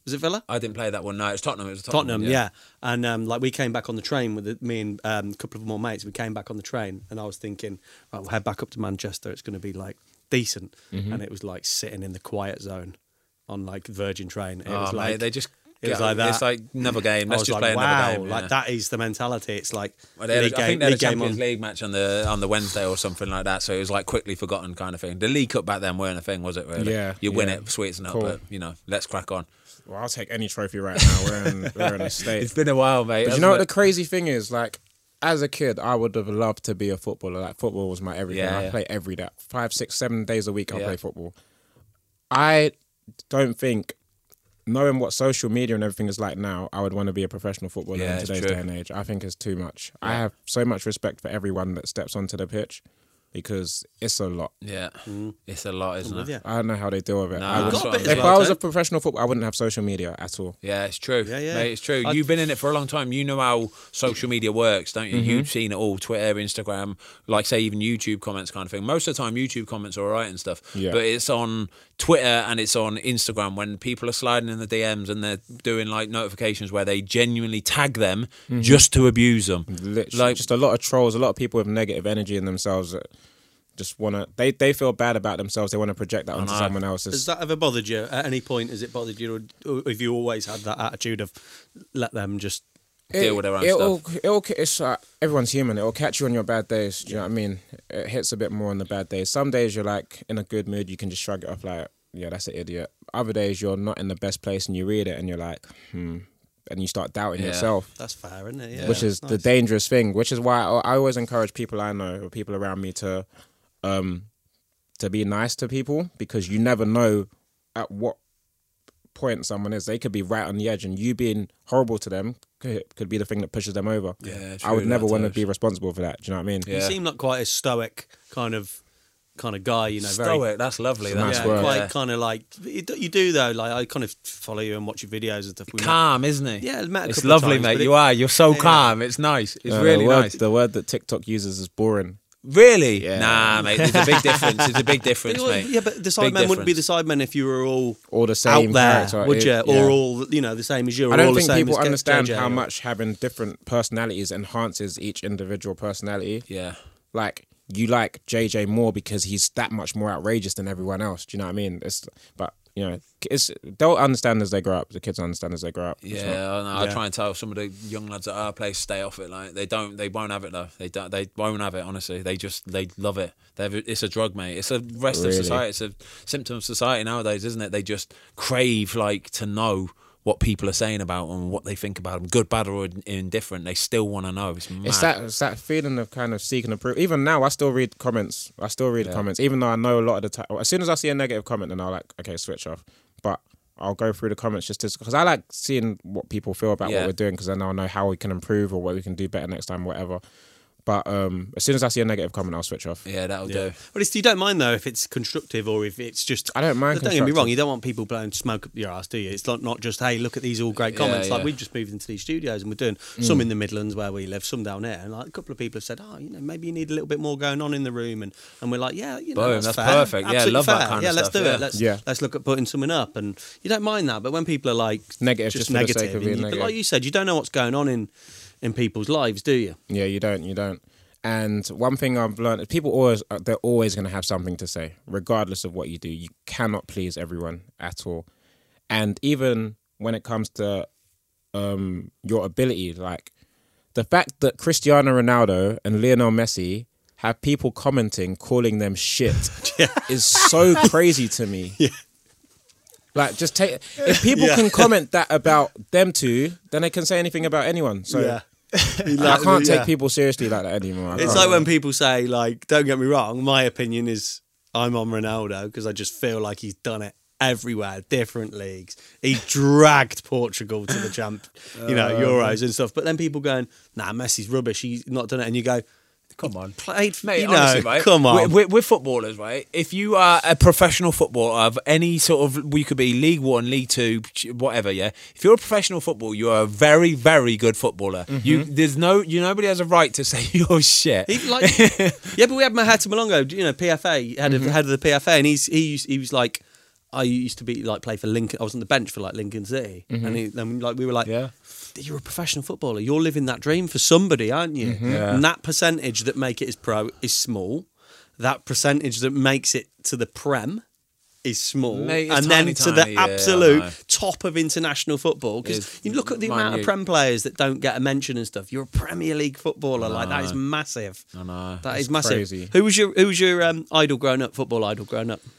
Was it Villa? I didn't play that one. No, it was Tottenham. It was Tottenham, yeah. And like we came back on the train with me and a couple of more mates. We came back on the train, and I was thinking, right, we'll head back up to Manchester. It's going to be like decent, and it was like sitting in the quiet zone on like Virgin train. It was like mate, they just. It was like that. It's like another game. Let's I was just like, play wow, another game. like that is the mentality. It's like I think they had a Champions on. League match on the Wednesday or something like that, so it was like quickly forgotten kind of thing. The League Cup back then weren't a thing, was it? Really? Yeah, you win yeah. it, sweets and up, Cool. but let's crack on. Well, I'll take any trophy right now. We're in a state. It's been a while, mate. But you know what the crazy thing is? Like, as a kid, I would have loved to be a footballer. Like, football was my everything. Yeah, I yeah. play every day, 5, 6, 7 days a week. I Yeah. play football. I don't think, knowing what social media and everything is like now, I would want to be a professional footballer Yeah, in it's today's true. day and age. I think it's too much. I have so much respect for everyone that steps onto the pitch because it's a lot. Yeah, it's a lot, isn't it? Yeah. I don't know how they deal with it. No, I would, that's what I'm if saying. I was a professional footballer, I wouldn't have social media at all. Yeah, it's true. Yeah, yeah. Mate, it's true. You've been in it for a long time. You know how social media works, don't you? You've seen it all, Twitter, Instagram, like say even YouTube comments kind of thing. Most of the time YouTube comments are all right and stuff. Yeah. But it's on Twitter and it's on Instagram when people are sliding in the DMs and they're doing like notifications where they genuinely tag them just to abuse them. Literally, Like- just a lot of trolls, a lot of people with negative energy in themselves that just want to, they feel bad about themselves. They want to project that onto know. someone else. Has that ever bothered you at any point? Has it bothered you, or have you always had that attitude of let them just? Deal with their own stuff. It's everyone's human. It'll catch you on your bad days. Do you know what I mean? It hits a bit more on the bad days. Some days you're like in a good mood, you can just shrug it off like, yeah, that's an idiot. Other days you're not in the best place and you read it and you're like, and you start doubting Yeah. yourself. That's fair, isn't it? Yeah, Which is nice. the dangerous thing. Which is why I always encourage people I know or people around me to be nice to people, because you never know at what point someone is. They could be right on the edge, and you being horrible to them could be the thing that pushes them over. Yeah, I would true, never that want to too. be responsible for that. Do you know what I mean? Yeah. You seem like quite a stoic kind of guy, you know. Very, Stoic, that's lovely. Nice yeah, word. quite kind of like you do though. Like I kind of follow you and watch your videos and stuff. We met- Calm, isn't he? Yeah, met a it's couple of lovely, times, mate. but You are. You're so Yeah. calm. It's nice. It's No, really nice. The word that TikTok uses is boring. Really? Yeah. Nah, mate. There's a big difference. It's a big difference, mate. Yeah, but the Big Sidemen wouldn't be the difference. Sidemen if you were all All the same out there, character. would you? Yeah. Or all the same as you. Or I don't all the think same people as understand JJ, how or- much having different personalities enhances each individual personality. Yeah. Like, you like JJ more because he's that much more outrageous than everyone else. Do you know what I mean? But you know, they'll understand as they grow up. The kids understand as they grow up. It's not- Yeah, I Yeah. try and tell some of the young lads at our place stay off it. Like they won't have it though. They won't have it. Honestly, they love it. It's a drug, mate. It's a rest of Really? society. It's a symptom of society nowadays, isn't it? They just crave like to know what people are saying about them and what they think about them, good, bad, or indifferent. They still want to know. It's mad. It's that feeling of kind of seeking approval. Even now, I still read comments. Comments, even though I know a lot of the time. As soon as I see a negative comment, then I'll like, okay, switch off. But I'll go through the comments just because I like seeing what people feel about Yeah. what we're doing, because then I'll know how we can improve or what we can do better next time, whatever. But as soon as I see a negative comment, I'll switch off. Yeah, that'll do. But you don't mind though if it's constructive or if it's just. I don't mind Don't get me wrong. constructive. You don't want people blowing smoke up your ass, do you? It's not just hey, look at these all great comments. Yeah, Like yeah. we've just moved into these studios and we're doing some in the Midlands where we live, some down here, and like a couple of people have said, maybe you need a little bit more going on in the room, and we're like, yeah, Boom, that's that's fair. perfect. Yeah, Absolutely love that fair. kind of yeah, let's stuff, do yeah. it. Let's look at putting something up, and you don't mind that. But when people are like Negative, just for the negative, sake of and being but negative. like you said, you don't know what's going on in people's lives, do you? Yeah, you don't. And one thing I've learned is they're always going to have something to say, regardless of what you do. You cannot please everyone at all. And even when it comes to your ability, like the fact that Cristiano Ronaldo and Lionel Messi have people commenting, calling them shit, is so crazy to me. Yeah. Like, if people can comment that about them two, then they can say anything about anyone. So I can't take people seriously like that anymore. It's like when people say, like, don't get me wrong, my opinion is I'm on Ronaldo because I just feel like he's done it everywhere, different leagues. He dragged Portugal to the Euros and stuff. But then people going, nah, Messi's rubbish. He's not done it. And you go, Come on. played, Mate, you honestly, know, right? come on. We're footballers, right? If you are a professional footballer of any sort of, we could be League One, League Two, whatever, yeah? If you're a professional footballer, you are a very, very good footballer. Nobody has a right to say you're shit. Yeah, but we had Mahata Malongo, PFA, head of the PFA, and he was like, I used to be like play for Lincoln. I was on the bench for like Lincoln City, and then like we were like, Yeah. you're a professional footballer. You're living that dream for somebody, aren't you? Yeah. And that percentage that make it as pro is small. That percentage that makes it to the Prem is small, Mate, it's and tiny, then to tiny, the yeah, I know. absolute top of international football. Because It's you look at the amount of minute. Prem players that don't get a mention and stuff. You're a Premier League footballer, like that is massive. I know. That is It's massive. crazy. Who was your idol growing up? Football idol growing up?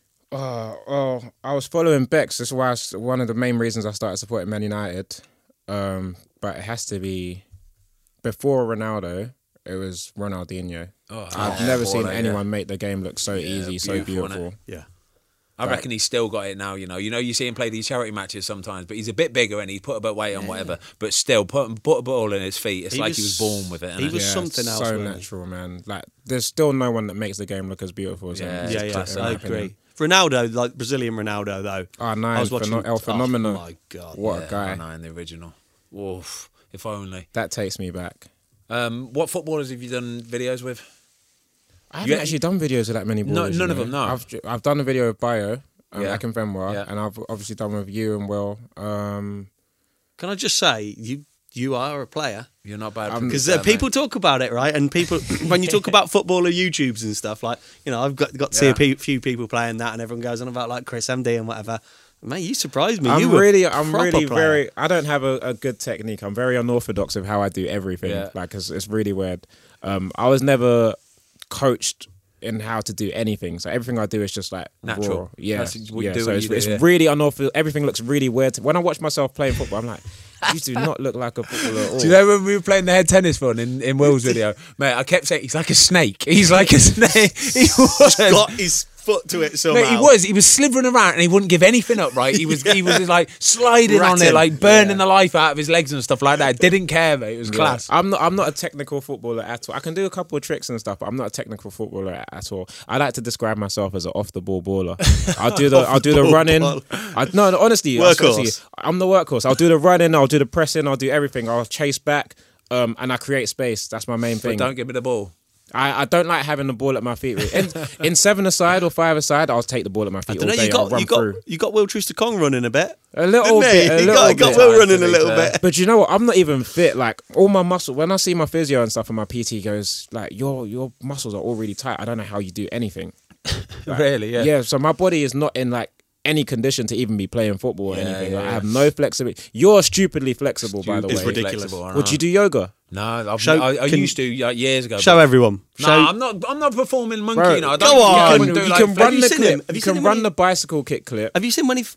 I was following Bex. That's why one of the main reasons I started supporting Man United. But it has to be before Ronaldo. It was Ronaldinho. I've never seen anyone make the game look so easy, so beautiful, innit? beautiful. Yeah. I reckon he's still got it now, you know. You see him play these charity matches sometimes, but he's a bit bigger and he put a bit of weight on whatever. But still, put a ball in his feet. It's like he was born with it. He innit? was Yeah, something it's else. so wasn't he? natural, man. Like, there's still no one that makes the game look as beautiful as him. Yeah, Yeah, Classic, I in my agree. opinion. Ronaldo, like Brazilian Ronaldo, though. Oh, no, I was watching El Fenomeno. Oh my god! What a guy. I know, in the original. Oof, if only. That takes me back. What footballers have you done videos with? I haven't actually done videos with that many boys. none of them, no. I've done a video with Bio, Yeah. Akinfenwa, Yeah. and I've obviously done with you and Will. Can I just say you are a player? You're not bad. Because people talk about it, right? And people, when you talk about footballer YouTubes and stuff, like, you know, I've got to see Yeah. a few people playing that, and everyone goes on about like Chris MD and whatever. Mate, you surprised me. I'm You were really a proper player. very. I don't have a good technique. I'm very unorthodox of how I do everything. Yeah. Like it's really weird. I was never coached in how to do anything, so everything I do is just like Natural. raw. Yeah, That's what you yeah. do So when it's, you do, it's yeah. really unorthodox. Everything looks really weird. When I watch myself playing football, I'm like, you do not look like a footballer at all. Do you know when we were playing the head tennis one in Will's video? Mate, I kept saying, he's like a snake. He's like a snake. He was. got his foot to it somehow. Mate, he was slithering around and he wouldn't give anything up, right? He was like sliding on Ratting. it, like burning the life out of his legs and stuff like that. Didn't care, mate. It was class. I'm not a technical footballer at all. I can do a couple of tricks and stuff, but I'm not a technical footballer at all. I like to describe myself as an off the ball baller. I'll do the running. No, honestly, Workhorse. I'm the workhorse. I'll do the running. I'll do the pressing. I'll do everything. I'll chase back, and I create space. That's my main But thing. don't give me the ball. I don't like having the ball at my feet. In 7-a-side or 5-a-side, I'll take the ball at my feet all day. I'll run through. you got Will Trooster-Kong running a bit. A little Didn't he? bit. A He little got bit. Will running a little bit. But you know what? I'm not even fit. Like all my muscle. When I see my physio and stuff, and my PT goes like, "Your muscles are all really tight. I don't know how you do anything." Really? Yeah. Yeah. So my body is not in like any condition to even be playing football or Yeah, anything. yeah, Like, I yeah. have no flexibility. You're stupidly flexible, by the way. It's ridiculous. Flexible, I Would know. you do yoga? No, Show- I can- used to years ago. Show but- everyone. No, Show, I'm not performing monkey. Bro, You know, I go don't, on. I You wouldn't do can like run Have you the seen clip. him? Have you You seen can him run when the bicycle kick clip. Have you seen when he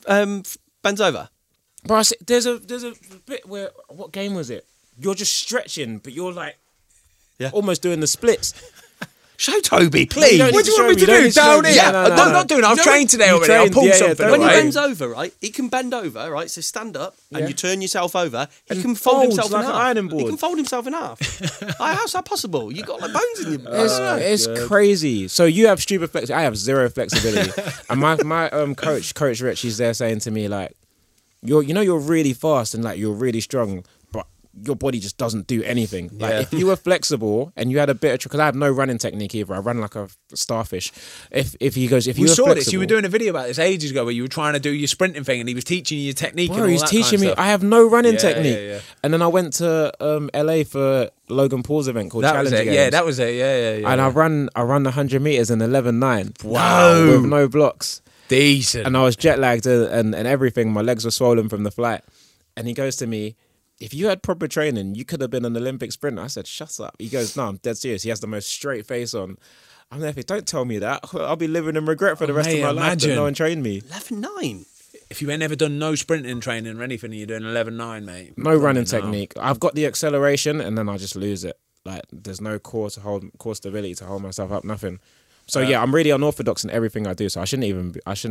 bends over? Bro, there's a bit where what game was it? You're just stretching, but you're like Yeah. almost doing the splits. Show Toby, please. You don't What need do you want me show to don't do? need to show Down me. here? No, I'm not doing it. I've trained today You already. I'll trained, pull yeah, yeah, something. don't When he worry. Right? bends over, right, he can bend over, right? So stand up and Yeah. you turn yourself over. He And can fold folds himself like in an half. ironing He board. can fold himself in half. How's that possible? You got like bones in your. It's crazy. So you have stupid flexibility. I have zero flexibility. And my coach Rich, he's there saying to me like, you're really fast and like you're really strong, but your body just doesn't do anything. Like Yeah. if you were flexible and you had a bit of because I have no running technique either. I run like a starfish. If he goes, if We you were saw flexible, this. You were doing a video about this ages ago where you were trying to do your sprinting thing and he was teaching you your technique. Bro, and all he's that teaching kind me. of stuff. I have no running Yeah, technique. yeah, yeah. And then I went to LA for Logan Paul's event called That was Challenger it. Games. Yeah, that was it. Yeah. And I run the 100 meters in 11:9. Wow. With no blocks. Decent. And I was jet lagged and everything. My legs were swollen from the flight. And he goes to me, if you had proper training, you could have been an Olympic sprinter. I said, shut up. He goes, no, I'm dead serious. He has the most straight face on. I'm there, don't tell me that. I'll be living in regret for the rest mate, of my life that imagine. no one trained me. 11.9. If you ain't ever done no sprinting training or anything, and you're doing 11.9, mate. No running No. technique. I've got the acceleration and then I just lose it. Like there's no core stability to hold myself up, nothing. So yeah, I'm really unorthodox in everything I do. So I shouldn't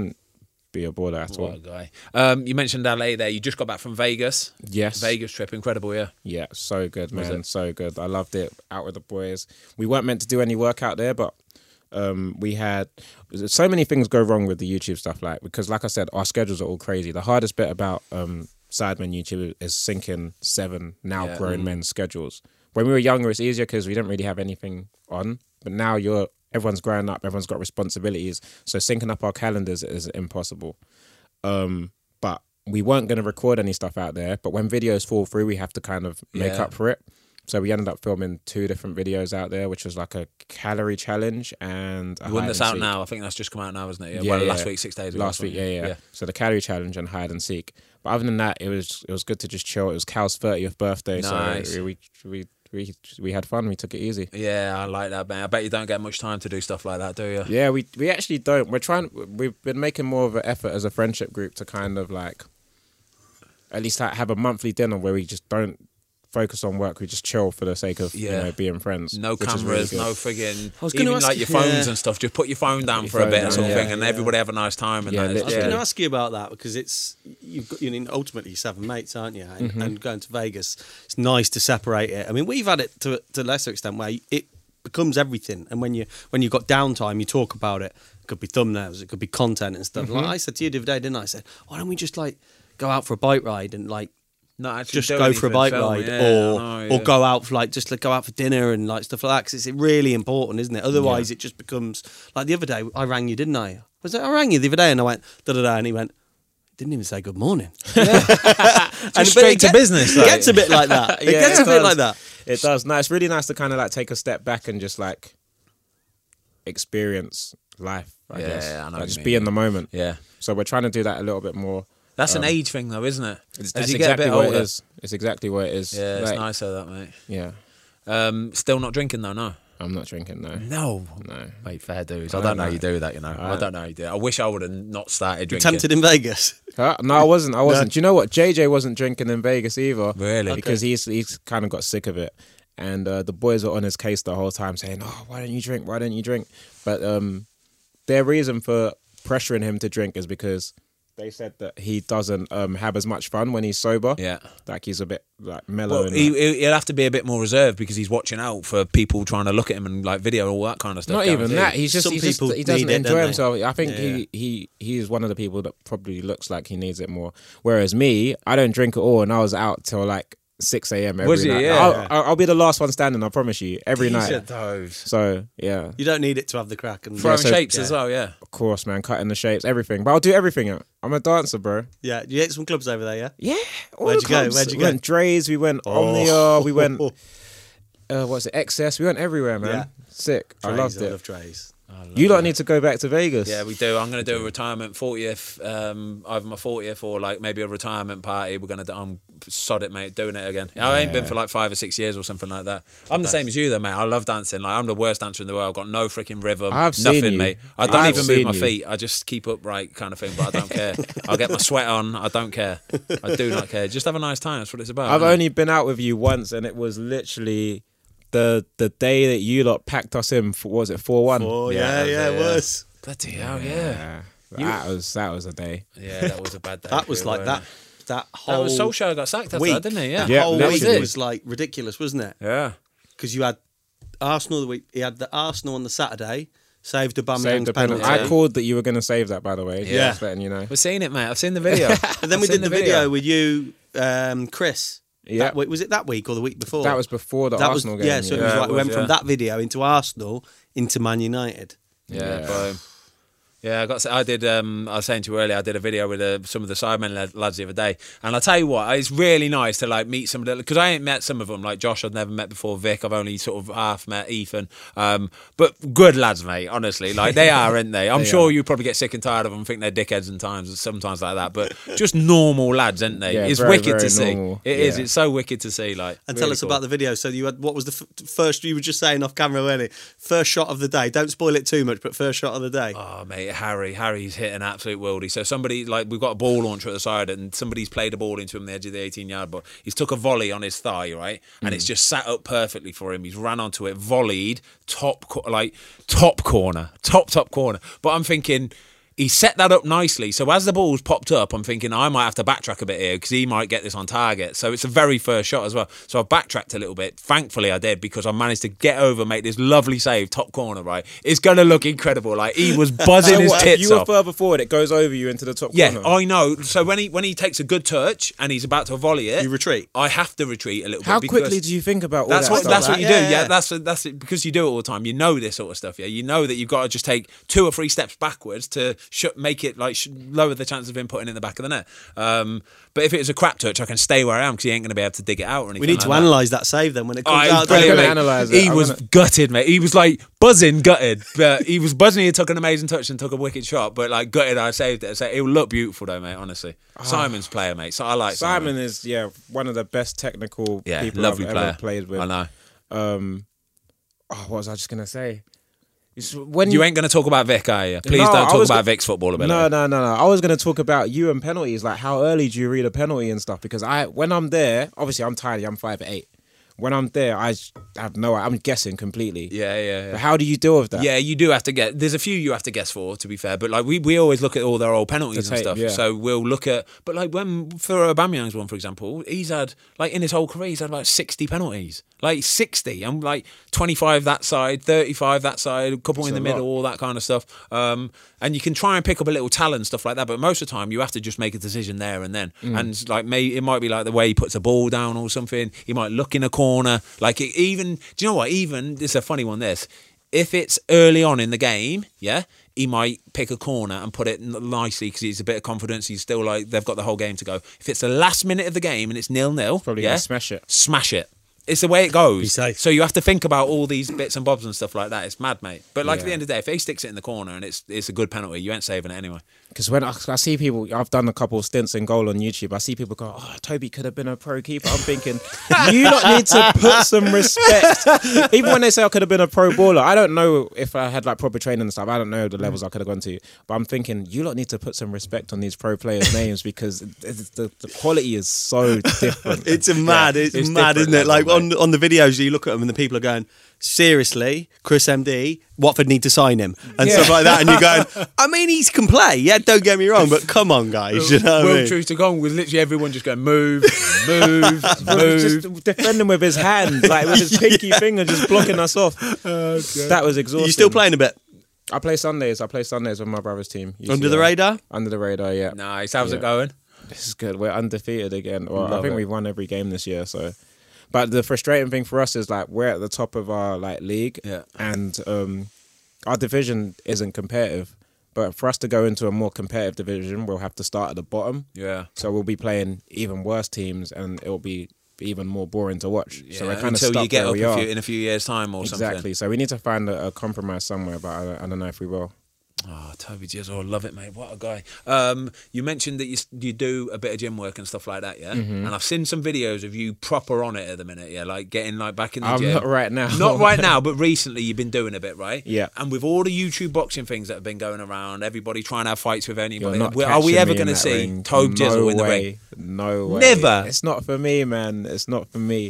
be a baller at all. What a guy. You mentioned LA there. You just got back from Vegas. Yes. Vegas trip, incredible, yeah. Yeah, so good, Was man. it? So good. I loved it. Out with the boys. We weren't meant to do any work out there, but we had so many things go wrong with the YouTube stuff. Because like I said, our schedules are all crazy. The hardest bit about Sidemen YouTube is syncing 7 now grown men's schedules. When we were younger, it's easier because we didn't really have anything on. But now you're everyone's growing up, everyone's got responsibilities, so syncing up our calendars is impossible. But we weren't going to record any stuff out there, but when videos fall through, we have to kind of make up for it. So we ended up filming 2 different videos out there, which was like a calorie challenge and a One that's out hide and seek. now. I think that's just come out now, isn't it? Yeah, yeah. Last week, 6 days ago. Last week, yeah. So the calorie challenge and hide and seek. But other than that, it was good to just chill. It was Cal's 30th birthday, Nice. so we had fun. We took it easy. Yeah, I like that, man. I bet you don't get much time to do stuff like that, do you? Yeah, we actually don't. We've been making more of an effort as a friendship group to kind of like at least have a monthly dinner where we just don't focus on work. We just chill for the sake of being friends. No which is cameras, really good. no friggin'. I was gonna Even ask like your you- phones and stuff. Just put your phone down Your for a phone bit down, or something, yeah. and Yeah. everybody have a nice time. And Yeah, that. I was literally. going to ask you about that because ultimately you're 7 mates, aren't you? And going to Vegas, it's nice to separate it. I mean, we've had it to a lesser extent where it becomes everything, and when you've got downtime, you talk about it. It could be thumbnails, it could be content and stuff. Like I said to you the other day, didn't I? I said, why don't we just like go out for a bike ride and like Not actually just do go for a anything, bike film, ride, yeah, I know, or yeah. go out for go out for dinner and like stuff like that. Because it's really important, isn't it? Otherwise, it just becomes like the other day. I rang you, didn't I? I rang you the other day, and I went da da da, and he went. Didn't even say good morning. Just straight to business. It gets a bit like that. It gets a bit like that. It does. No, it's really nice to kind of like take a step back and just like experience life. I Yeah, guess. I know Like, what you just mean, be in the moment. Yeah. So we're trying to do that a little bit more. That's an age thing, though, isn't it? That's As you get a exactly bit what older. it is. It's exactly what it is. Yeah, it's Like, nice of that, mate. Yeah, Still not drinking, though, no? I'm not drinking. No, No. no. Mate, fair dues. I I don't know know. how you do that, you know. I don't know how you do it. I wish I would have not started drinking. Tempted in Vegas. Huh? No, I wasn't. Do you know what? JJ wasn't drinking in Vegas either. Really? Because he's kind of got sick of it, and the boys were on his case the whole time, saying, "Oh, why don't you drink? Why don't you drink?" But their reason for pressuring him to drink is because they said that he doesn't have as much fun when he's sober. Yeah. Like he's a bit like mellow. Well, and he'll have to be a bit more reserved because he's watching out for people trying to look at him and like video all that kind of stuff. not even guaranteed. that. He Some just people he doesn't need it, enjoy don't they? himself. I think Yeah. he's one of the people that probably looks like he needs it more. Whereas me, I don't drink at all, and I was out till like 6 a.m. every Was he? night. Yeah. I'll be the last one standing. I promise you, every night. Those. So yeah, You don't need it to have the crack. And Throwing so- shapes yeah. as well, yeah. of course, man, cutting the shapes, everything. But I'll do everything. I'm a dancer, bro. Yeah, you hit some clubs over there, yeah? Yeah. all Where'd the you go? clubs. Where'd you We go? went Dre's. We went Omnia. We went. What's it? Excess. We went everywhere, man. Yeah. Sick. I loved I it. love Dre's. You lot need to go back to Vegas. Yeah, we do. I'm going to do a retirement 40th, either my 40th or like maybe a retirement party. We're going to. I'm sod it, mate. Doing it again. I ain't been for like 5 or 6 years or something like that. I'm the same as you, though, mate. I love dancing. Like I'm the worst dancer in the world. I've got no freaking rhythm. I've seen nothing, you. mate. I don't I've even move seen my you. feet. I just keep upright, kind of thing. But I don't care. I'll get my sweat on. I don't care. I do not care. Just have a nice time. That's what it's about. I've isn't it? only been out with you once, and it was literally the day that you lot packed us in. For, what was it 4-1? Oh, Yeah, yeah, it was. Bloody hell, yeah. That was a day. Yeah, that was a bad day. That was for you, like wasn't that. it? That That whole was Solskjaer got sacked after week, that, didn't he? Yeah. Yeah, whole that week was it. was like ridiculous, wasn't it? Yeah. Because you had Arsenal the week. He had the Arsenal on the Saturday, saved Aubameyang's Saved the penalty. penalty. I called that you were going to save that, by the way. Yeah. Just letting you know. We've seen it, mate. I've seen the video. And then we did the video with you, Chris. Yeah. That week, was it that week or the week before? That was before the That Arsenal was, game. Yeah, so it Yeah, was it like we was, went from yeah. that video into Arsenal into Man United. Yeah, boom. Yeah, I got. I did. I was saying to you earlier. I did a video with some of the Sidemen lads the other day, and I'll tell you what, it's really nice to like meet some of the, because I ain't met some of them. Like Josh, I've never met before. Vic, I've only sort of half met. Ethan, but good lads, mate. Honestly, like they are, aren't they? I'm sure you probably get sick and tired of them, think they're dickheads sometimes like that. But just normal lads, aren't they? Yeah, It's very, wicked very to see. normal. It is. Yeah. It's so wicked to see. Like, And tell us about the video. So you had, what was the first, you were just saying off camera, weren't it? First shot of the day. Don't spoil it too much, but first shot of the day. Oh, mate, Harry's hit an absolute worldie. So somebody, like, we've got a ball launcher at the side and somebody's played a ball into him on the edge of the 18-yard box. He's took a volley on his thigh, right? And it's just sat up perfectly for him. He's ran onto it, volleyed, top corner. But I'm thinking, he set that up nicely. So as the ball's popped up, I'm thinking I might have to backtrack a bit here because he might get this on target. So it's a very first shot as well. So I've backtracked a little bit. Thankfully, I did because I managed to get over, make this lovely save, top corner, right? It's going to look incredible. Like, he was buzzing his tits you were off. further forward, it goes over you into the top Yeah, corner. I know. So when he takes a good touch and he's about to volley it, You retreat. I have to retreat a little How bit. quickly do you think about all That's that what stuff? that's what you do. Yeah, Yeah, yeah. that's it, because you do it all the time. You know this sort of stuff. Yeah, you know that you've got to just take 2 or 3 steps backwards to make it like lower the chances of him putting it in the back of the net. But if it was a crap touch, I can stay where I am because he ain't going to be able to dig it out or anything. We need to like analyse that save then when it that. comes Oh, out. brilliant, I'm gonna mate. analyse it. He I'm was gonna- gutted, mate. He was like buzzing, gutted. But he was buzzing. He took an amazing touch and took a wicked shot. But like gutted, I saved it. So it will look beautiful though, mate. Honestly, Simon's player, mate. So I like Simon is one of the best technical Yeah, people lovely I've player. ever played with. I know. What was I just gonna say? When You ain't going to talk about Vic, are you? Please No, don't I talk was about go- Vic's football a bit. No. I was going to talk about you and penalties. Like, how early do you read a penalty and stuff? Because when I'm there, obviously I'm tiny. I'm 5'8". When I'm there, I have I'm guessing completely. Yeah. But how do you deal with that? Yeah, you do have to get. There's a few you have to guess for, to be fair. But like we always look at all their old penalties The tape, and stuff. yeah. So we'll look at. But like for Aubameyang's one, for example, he's had like in his whole career, he's had about 60 penalties. Like 60. I'm like 25 that side, 35 that side, a couple in the middle, all that kind of stuff. And you can try and pick up a little talent, stuff like that. But most of the time, you have to just make a decision there and then. And like it might be like the way he puts a ball down or something. He might look in a corner. Like do you know what? Even this is a funny one. This, if it's early on in the game, yeah, he might pick a corner and put it nicely because he's a bit of confidence. He's still like they've got the whole game to go. If it's the last minute of the game and it's 0-0, Probably yeah, gonna smash it. Smash it. It's the way it goes. Be safe. So you have to think about all these bits and bobs and stuff like that. It's mad, mate. But like at the Yeah. end of the day, if he sticks it in the corner and it's a good penalty, you ain't saving it anyway. Because when I see people, I've done a couple of stints in goal on YouTube. I see people go, "Oh, Toby could have been a pro keeper." I'm thinking, you lot need to put some respect. Even when they say I could have been a pro baller, I don't know if I had like proper training and stuff. I don't know the levels I could have gone to. But I'm thinking, you lot need to put some respect on these pro players' names because the quality is so different. It's mad, it's mad, different isn't it? Like level, on the videos, you look at them and the people are going, seriously, Chris MD, Watford need to sign him and stuff like that. And you're going, I mean, he can play, yeah, don't get me wrong, but come on, guys. You know what I Will mean? truth to gone with literally everyone just going move, move, move. Just defending with his hand, like with his pinky finger, just blocking us off. That was exhausting. You still playing a bit? I play Sundays with my brother's team. Under the radar? Under the radar, yeah. Nice. How's Yeah. it going? This is good. We're undefeated again. Well, I Love think it. we've won every game this year. So, but the frustrating thing for us is like we're at the top of our like league, Yeah. and our division isn't competitive. But for us to go into a more competitive division, we'll have to start at the bottom. Yeah. So we'll be playing even worse teams, and it'll be even more boring to watch. So we're Yeah, kind of until stuck you get where up we are. in a few years' time or something. Exactly. So we need to find a compromise somewhere, but I don't know if we will. Oh, Toby Jizzle, I love it, mate. What a guy. You mentioned that you do a bit of gym work and stuff like that, yeah? Mm-hmm. And I've seen some videos of you proper on it at the minute, yeah? Like getting like back in the I'm gym. not right now. Not right now, but recently you've been doing a bit, right? Yeah. And with all the YouTube boxing things that have been going around, everybody trying to have fights with You're anybody, not are we catching ever me going in to that see ring. Tobe Jizzle in the way. ring? No way. Never. It's not for me, man. It's not for me.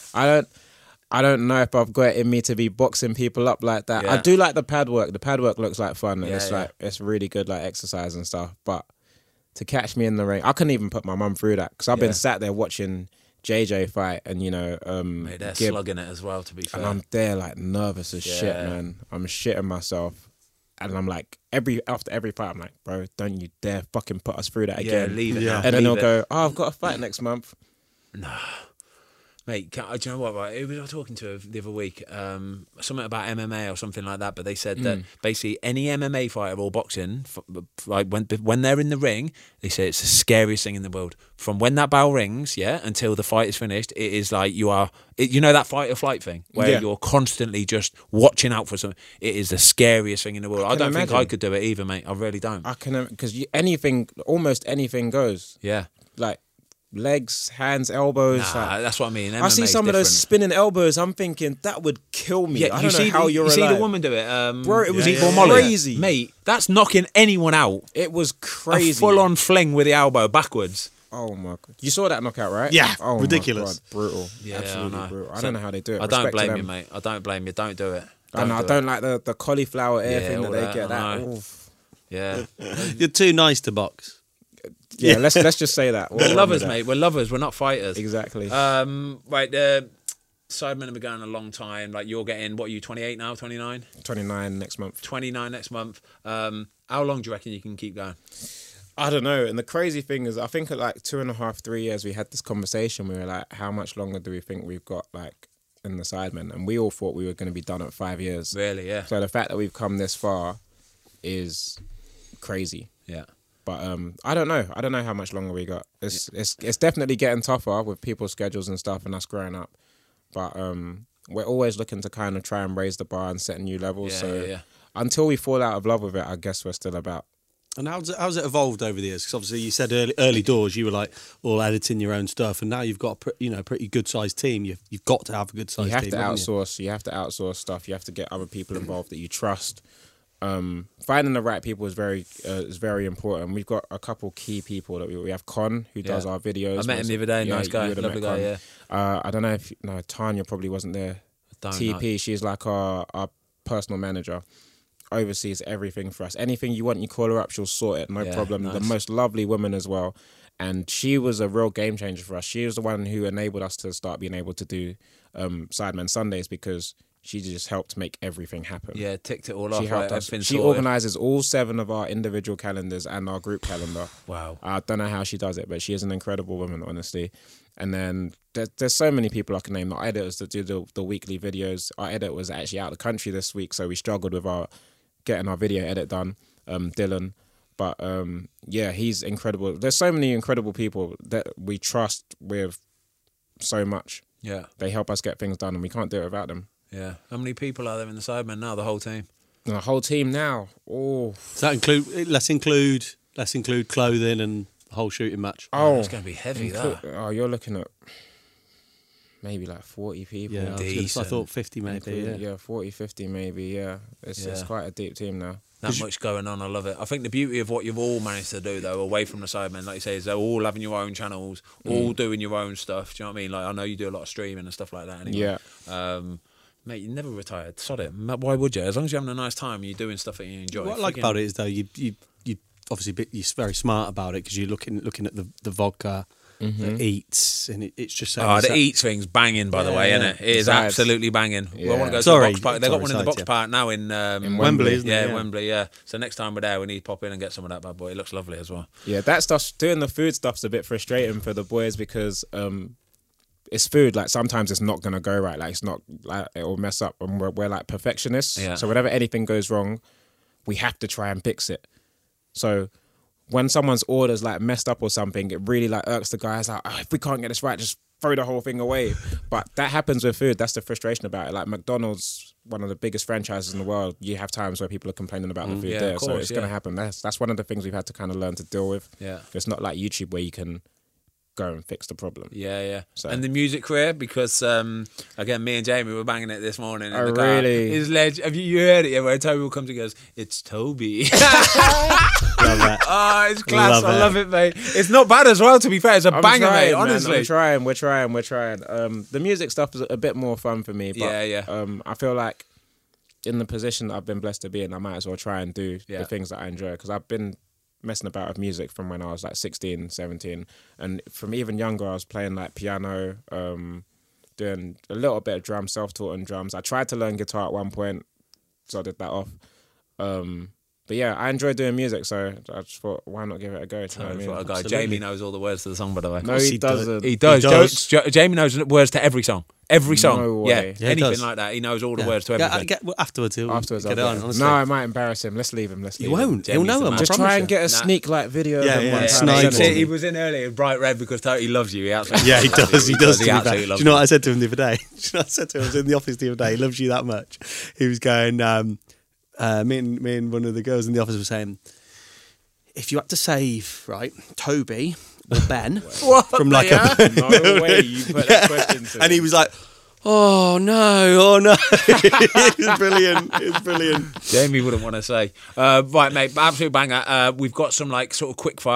I don't know if I've got it in me to be boxing people up like that. Yeah. I do like the pad work. The pad work looks like fun, and Yeah, it's yeah. like it's really good, like exercise and stuff. But to catch me in the ring, I couldn't even put my mum through that because I've Yeah. been sat there watching JJ fight, and Mate, they're Gib, slugging it as well, to be fair. and I'm there like nervous as shit, Yeah. man. I'm shitting myself. And I'm like, after every fight, I'm like, bro, don't you dare fucking put us through that yeah, again. leave it Yeah. now. And then Leave they'll it. go, oh, I've got a fight next month. Mate, do you know what? Right? Who was I talking to the other week? Something about MMA or something like that. But they said that basically any MMA fighter or boxing, like when they're in the ring, they say it's the scariest thing in the world. From when that bell rings, yeah, until the fight is finished, it is like you know that fight or flight thing where Yeah. you're constantly just watching out for something. It is the scariest thing in the world. I can don't think I imagine. could do it either, mate. I really don't. I can, because almost anything goes. Yeah. Like legs, hands, elbows. Nah, like, that's what I mean. I see MMA's some of those different. spinning elbows. I'm thinking that would kill me. Yeah, I you don't know see how the, you're you see alive. the woman do it, Bro, it was Meatball Molly. crazy. Mate, that's knocking anyone out. It was A crazy. full-on fling with the elbow backwards. Oh my god! You saw that knockout, right? Yeah, Oh ridiculous. My god, brutal. Yeah, Absolutely I know. brutal. I So, don't know how they do it. I don't Respect to blame them. you, mate. I don't blame you. Don't do it. I do don't it. like the cauliflower air Yeah, thing that all they that, get. I That know. oof. Yeah. You're too nice to box. Yeah, let's just say that. We're lovers, mate. We're lovers. We're not fighters. Exactly. Right. Sidemen have been going a long time. Like you're getting, what are you, 28 now, 29? 29 next month. 29 next month. How long do you reckon you can keep going? I don't know. And the crazy thing is, I think at like 2.5, 3 years, we had this conversation. We were like, how much longer do we think we've got like in the Sidemen? And we all thought we were going to be done at 5 years. Really, yeah. So the fact that we've come this far is crazy. Yeah. But I don't know. I don't know how much longer we got. It's definitely getting tougher with people's schedules and stuff and us growing up. But we're always looking to kind of try and raise the bar and set new levels. Until we fall out of love with it, I guess we're still about. And how's it evolved over the years? Because obviously you said early doors you were like all editing your own stuff, and now you've got a pretty good sized team. You've got to have a good sized team. You have to outsource. You have to outsource stuff. You have to get other people involved that you trust. Finding the right people is very important. We've got a couple key people that we have. Con, who does our videos. I met him the other day. Nice guy, lovely guy. Yeah. I don't know if Tanya probably wasn't there. TP, she's like our personal manager. Oversees everything for us. Anything you want, you call her up, she'll sort it, no problem. Nice. The most lovely woman as well. And she was a real game changer for us. She was the one who enabled us to start being able to do Sidemen Sundays, because she just helped make everything happen. Yeah, ticked it all off. She helped us. She organises all 7 of our individual calendars and our group calendar. Wow. I don't know how she does it, but she is an incredible woman, honestly. And then there's so many people I can name. Our editors that do the weekly videos. Our editor was actually out of the country this week, so we struggled with getting our video edit done, Dylan. But he's incredible. There's so many incredible people that we trust with so much. Yeah. They help us get things done, and we can't do it without them. Yeah. How many people are there in the Sidemen now, the whole team? And the whole team now. Oh. Does that include, let's include clothing and the whole shooting match? Oh, it's going to be heavy, that. Oh, you're looking at maybe like 40 people. Yeah, I thought 50 maybe. Yeah, 40, 50 maybe, yeah. It's quite a deep team now. That much going on, I love it. I think the beauty of what you've all managed to do, though, away from the Sidemen, like you say, is they're all having your own channels, all doing your own stuff. Do you know what I mean? Like, I know you do a lot of streaming and stuff like that anyway. Yeah. Mate, you never retired. Sod it. Why would you? As long as you're having a nice time, you're doing stuff that you enjoy. What I like about it is, though, you obviously you're very smart about it, because you're looking at the vodka, the eats, and it's just so. Oh, the eats thing's banging, by the way, isn't it? It is absolutely banging. Yeah. We want to go to the box park. They've got one in the box park now in Wembley, isn't it? Yeah, Wembley. Yeah. So next time we're there, we need to pop in and get some of that bad boy. It looks lovely as well. Yeah, that stuff. Doing the food stuff's a bit frustrating for the boys, because it's food. Like sometimes it's not gonna go right. Like it's not. Like it will mess up, and we're like perfectionists. Yeah. So whenever anything goes wrong, we have to try and fix it. So when someone's order's like messed up or something, it really like irks the guys. Like, if we can't get this right, just throw the whole thing away. But that happens with food. That's the frustration about it. Like McDonald's, one of the biggest franchises in the world, you have times where people are complaining about the food there. Course, so it's going to happen. That's one of the things we've had to kind of learn to deal with. Yeah. It's not like YouTube where you can go and fix the problem. Yeah. So. And the music career, because again, me and Jamie were banging it this morning in the car. Really? Have you heard it? Yeah, where Toby will come to goes, "It's Toby." Love it. Oh, it's class. I love it, mate. It's not bad as well, to be fair. It's a banger, mate, honestly. We're trying. The music stuff is a bit more fun for me. But, I feel like in the position that I've been blessed to be in, I might as well try and do the things that I enjoy, because I've been messing about with music from when I was like 16, 17. And from even younger, I was playing like piano, doing a little bit of drums, self-taught on drums. I tried to learn guitar at one point, so I did that off. But yeah, I enjoy doing music, so I just thought, why not give it a go? Do you know what I mean? Jamie knows all the words to the song, by the way. No, he doesn't. He does. Jamie knows words to every song. Every song. No way. Yeah, anything like that. He knows all the words to everything. Afterwards, I'll get it get on. it. Honestly. No, I might embarrass him. Let's leave him. He won't. He'll know him. Just try and get a sneak like video. He was in earlier, bright red, because he loves you. He absolutely he does. He does. He absolutely loves you. Do you know what I said to him the other day? I said to him, I was in the office the other day. He loves you that much. He was going. Me and one of the girls in the office were saying, if you had to save, right, Toby or Ben from like no way you put that question to him. And he was like, oh no. It's brilliant. Jamie wouldn't want to say. Right, mate, absolute banger. We've got some like sort of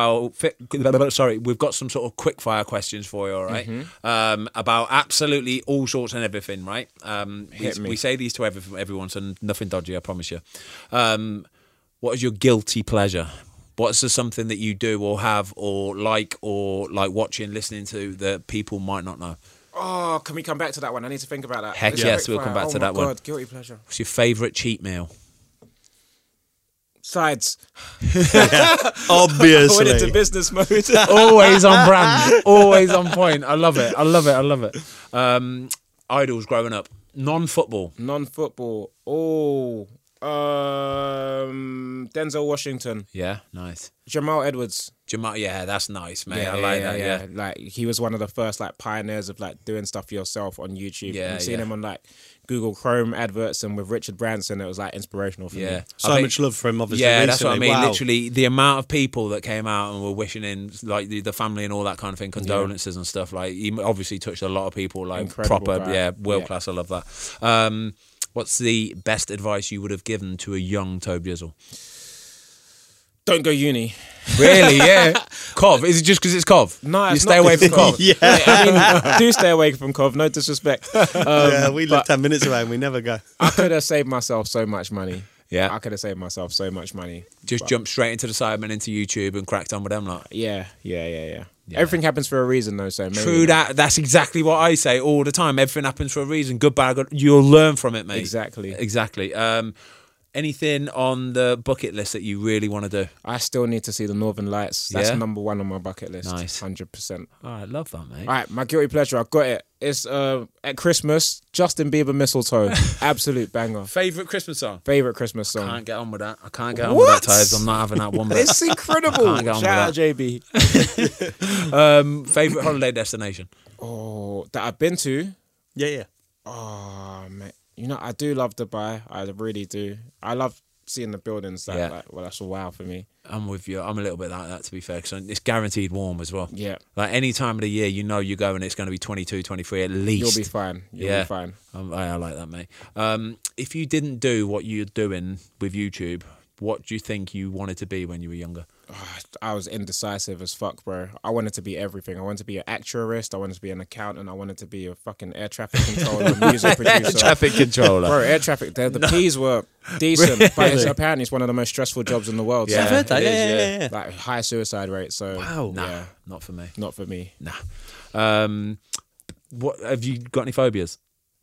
we've got some sort of quick fire questions for you, all right? About absolutely all sorts and everything, right? We say these to everyone, so nothing dodgy, I promise you. What is your guilty pleasure? What's something that you do or have or like watching, listening to that people might not know? Oh, can we come back to that one? I need to think about that. Heck It's a yes, quick we'll come fire. back to Oh that my one. God, guilty pleasure. What's your favourite cheat meal? Sides. Obviously. I went into business mode. Always on brand. Always on point. I love it. Idols growing up. Non-football. Non-football. Oh, Denzel Washington, Yeah, nice. Jamal Edwards. Jamal, yeah, that's nice, mate. I like that. Yeah. Like he was one of the first like pioneers of like doing stuff for yourself on YouTube. Yeah, and seeing yeah. him on like Google Chrome adverts and with Richard Branson, it was like inspirational for me. So much love for him, obviously. Yeah, that's what I recently. mean. Wow. Literally, the amount of people that came out and were wishing in, like the family and all that kind of thing, condolences and stuff. Like, he obviously touched a lot of people. Like, Incredible proper, guy. world Yeah. class. I love that. What's the best advice you would have given to a young Toby Jizzle? Don't go uni. Really? Yeah. Cov. Is it just because it's Cov? No, you it's stay not away from because Cov. Yeah. I mean, do stay away from Cov. No disrespect. Yeah, we live but 10 minutes away and we never go. I could have saved myself so much money. Yeah. I could have saved myself so much money. Just jumped straight into the Sidemen, into YouTube, and cracked on with them lot. Yeah. Everything happens for a reason, though. So maybe True that. That's exactly what I say all the time. Everything happens for a reason. Good, bad, good. You'll learn from it, mate. Exactly. Anything on the bucket list that you really want to do? I still need to see the Northern Lights. That's Yeah? number one on my bucket list. Nice. 100%. Oh, I love that, mate. All right, my guilty pleasure. I've got it. It's at Christmas. Justin Bieber Mistletoe. Absolute banger. Favorite Christmas song? Favorite Christmas song. Can't get on with that. I can't get on with that, Tides. I'm not having that one bit. It's incredible. I can't get on Shout out with JB. Favorite holiday destination? Oh, that I've been to. Yeah. Oh, mate. You know, I do love Dubai. I really do. I love seeing the buildings. That, Yeah. that's a wow for me. I'm with you. I'm a little bit like that, to be fair, because it's guaranteed warm as well. Yeah. Like any time of the year, you know you're going, it's going to be 22, 23 at least. You'll be fine. You'll be fine. I like that, mate. If you didn't do what you're doing with YouTube, what do you think you wanted to be when you were younger? I was indecisive as fuck, bro. I wanted to be everything. I wanted to be an actuarist. I wanted to be an accountant. I wanted to be a fucking air traffic controller, music producer. Traffic controller. Bro, air traffic. The P's were decent, but apparently it's one of the most stressful jobs in the world. Yeah. I've heard that. it is, Yeah. Like high suicide rate. So Wow. Nah, yeah, not for me. not for me. Nah. What have you got any phobias?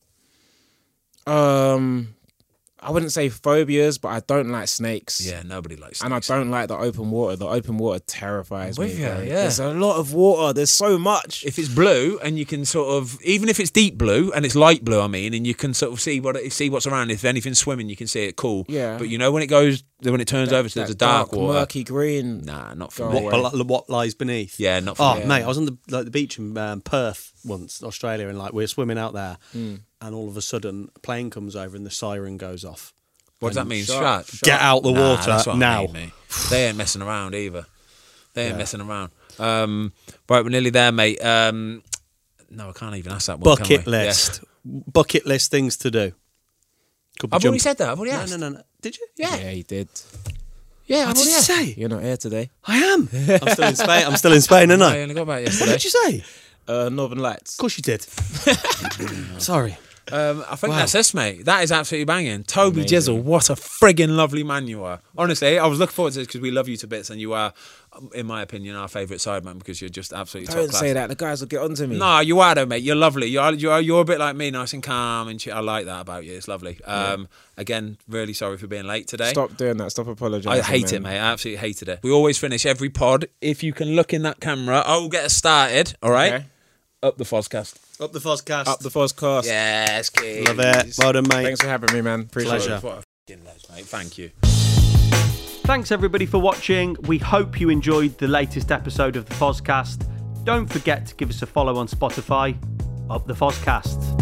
I wouldn't say phobias, but I don't like snakes. Yeah, nobody likes snakes. And I don't like the open water. The open water terrifies me. With you, bro. yeah. There's a lot of water. There's so much. If it's blue and you can sort of, even if it's deep blue and it's light blue, I mean, and you can sort of see what's around. If anything's swimming, you can see it. Cool. Yeah. But you know when it turns over to That the dark water. murky green. Nah, not for Go me. away. What lies beneath? Yeah, not for Oh, me. mate, I was on the beach in Perth once, Australia, and like we were swimming out there, and all of a sudden a plane comes over and the siren goes off. What does that mean? Shark. Shut. Get out the Nah, water that's what I now. mean, mate. They ain't messing around either. They ain't messing around. Right, we're nearly there, mate. No, I can't even ask that one. Bucket can we? list. Bucket list things to do. Could be I've already jump- said that. I've already asked. No. Did you? Yeah. Yeah, he did. Yeah, What I've did already you asked. say? You're not here today. I am. I'm still in Spain. I'm still in Spain, aren't I I? only got back What yesterday. did you say? Northern Lights. Of course you did. Sorry. I think Wow. that's us, mate. That is absolutely banging. Toby Amazing. Jizzle, what a friggin' lovely man you are. Honestly, I was looking forward to this because we love you to bits, and you are, in my opinion, our favourite sideman because you're just absolutely top Don't class. say that. The guys will get onto me. No, you are though, mate. You're lovely. You're a bit like me, nice and calm and shit. I like that about you. It's lovely. Again, really sorry for being late today. Stop doing that. Stop apologising. I hate man. it, mate. I absolutely hated it. We always finish every pod. If you can look in that camera, I'll get us started. All right. Okay. Up the Fozcast. Up the Fozcast. Up the Fozcast. Yes, kids. Love it. Well done, mate. Thanks for having me, man. Appreciate Pleasure. it. What a fucking ledge, mate. Thank you. Thanks everybody for watching. We hope you enjoyed the latest episode of the Fozcast. Don't forget to give us a follow on Spotify. Up the Fozcast.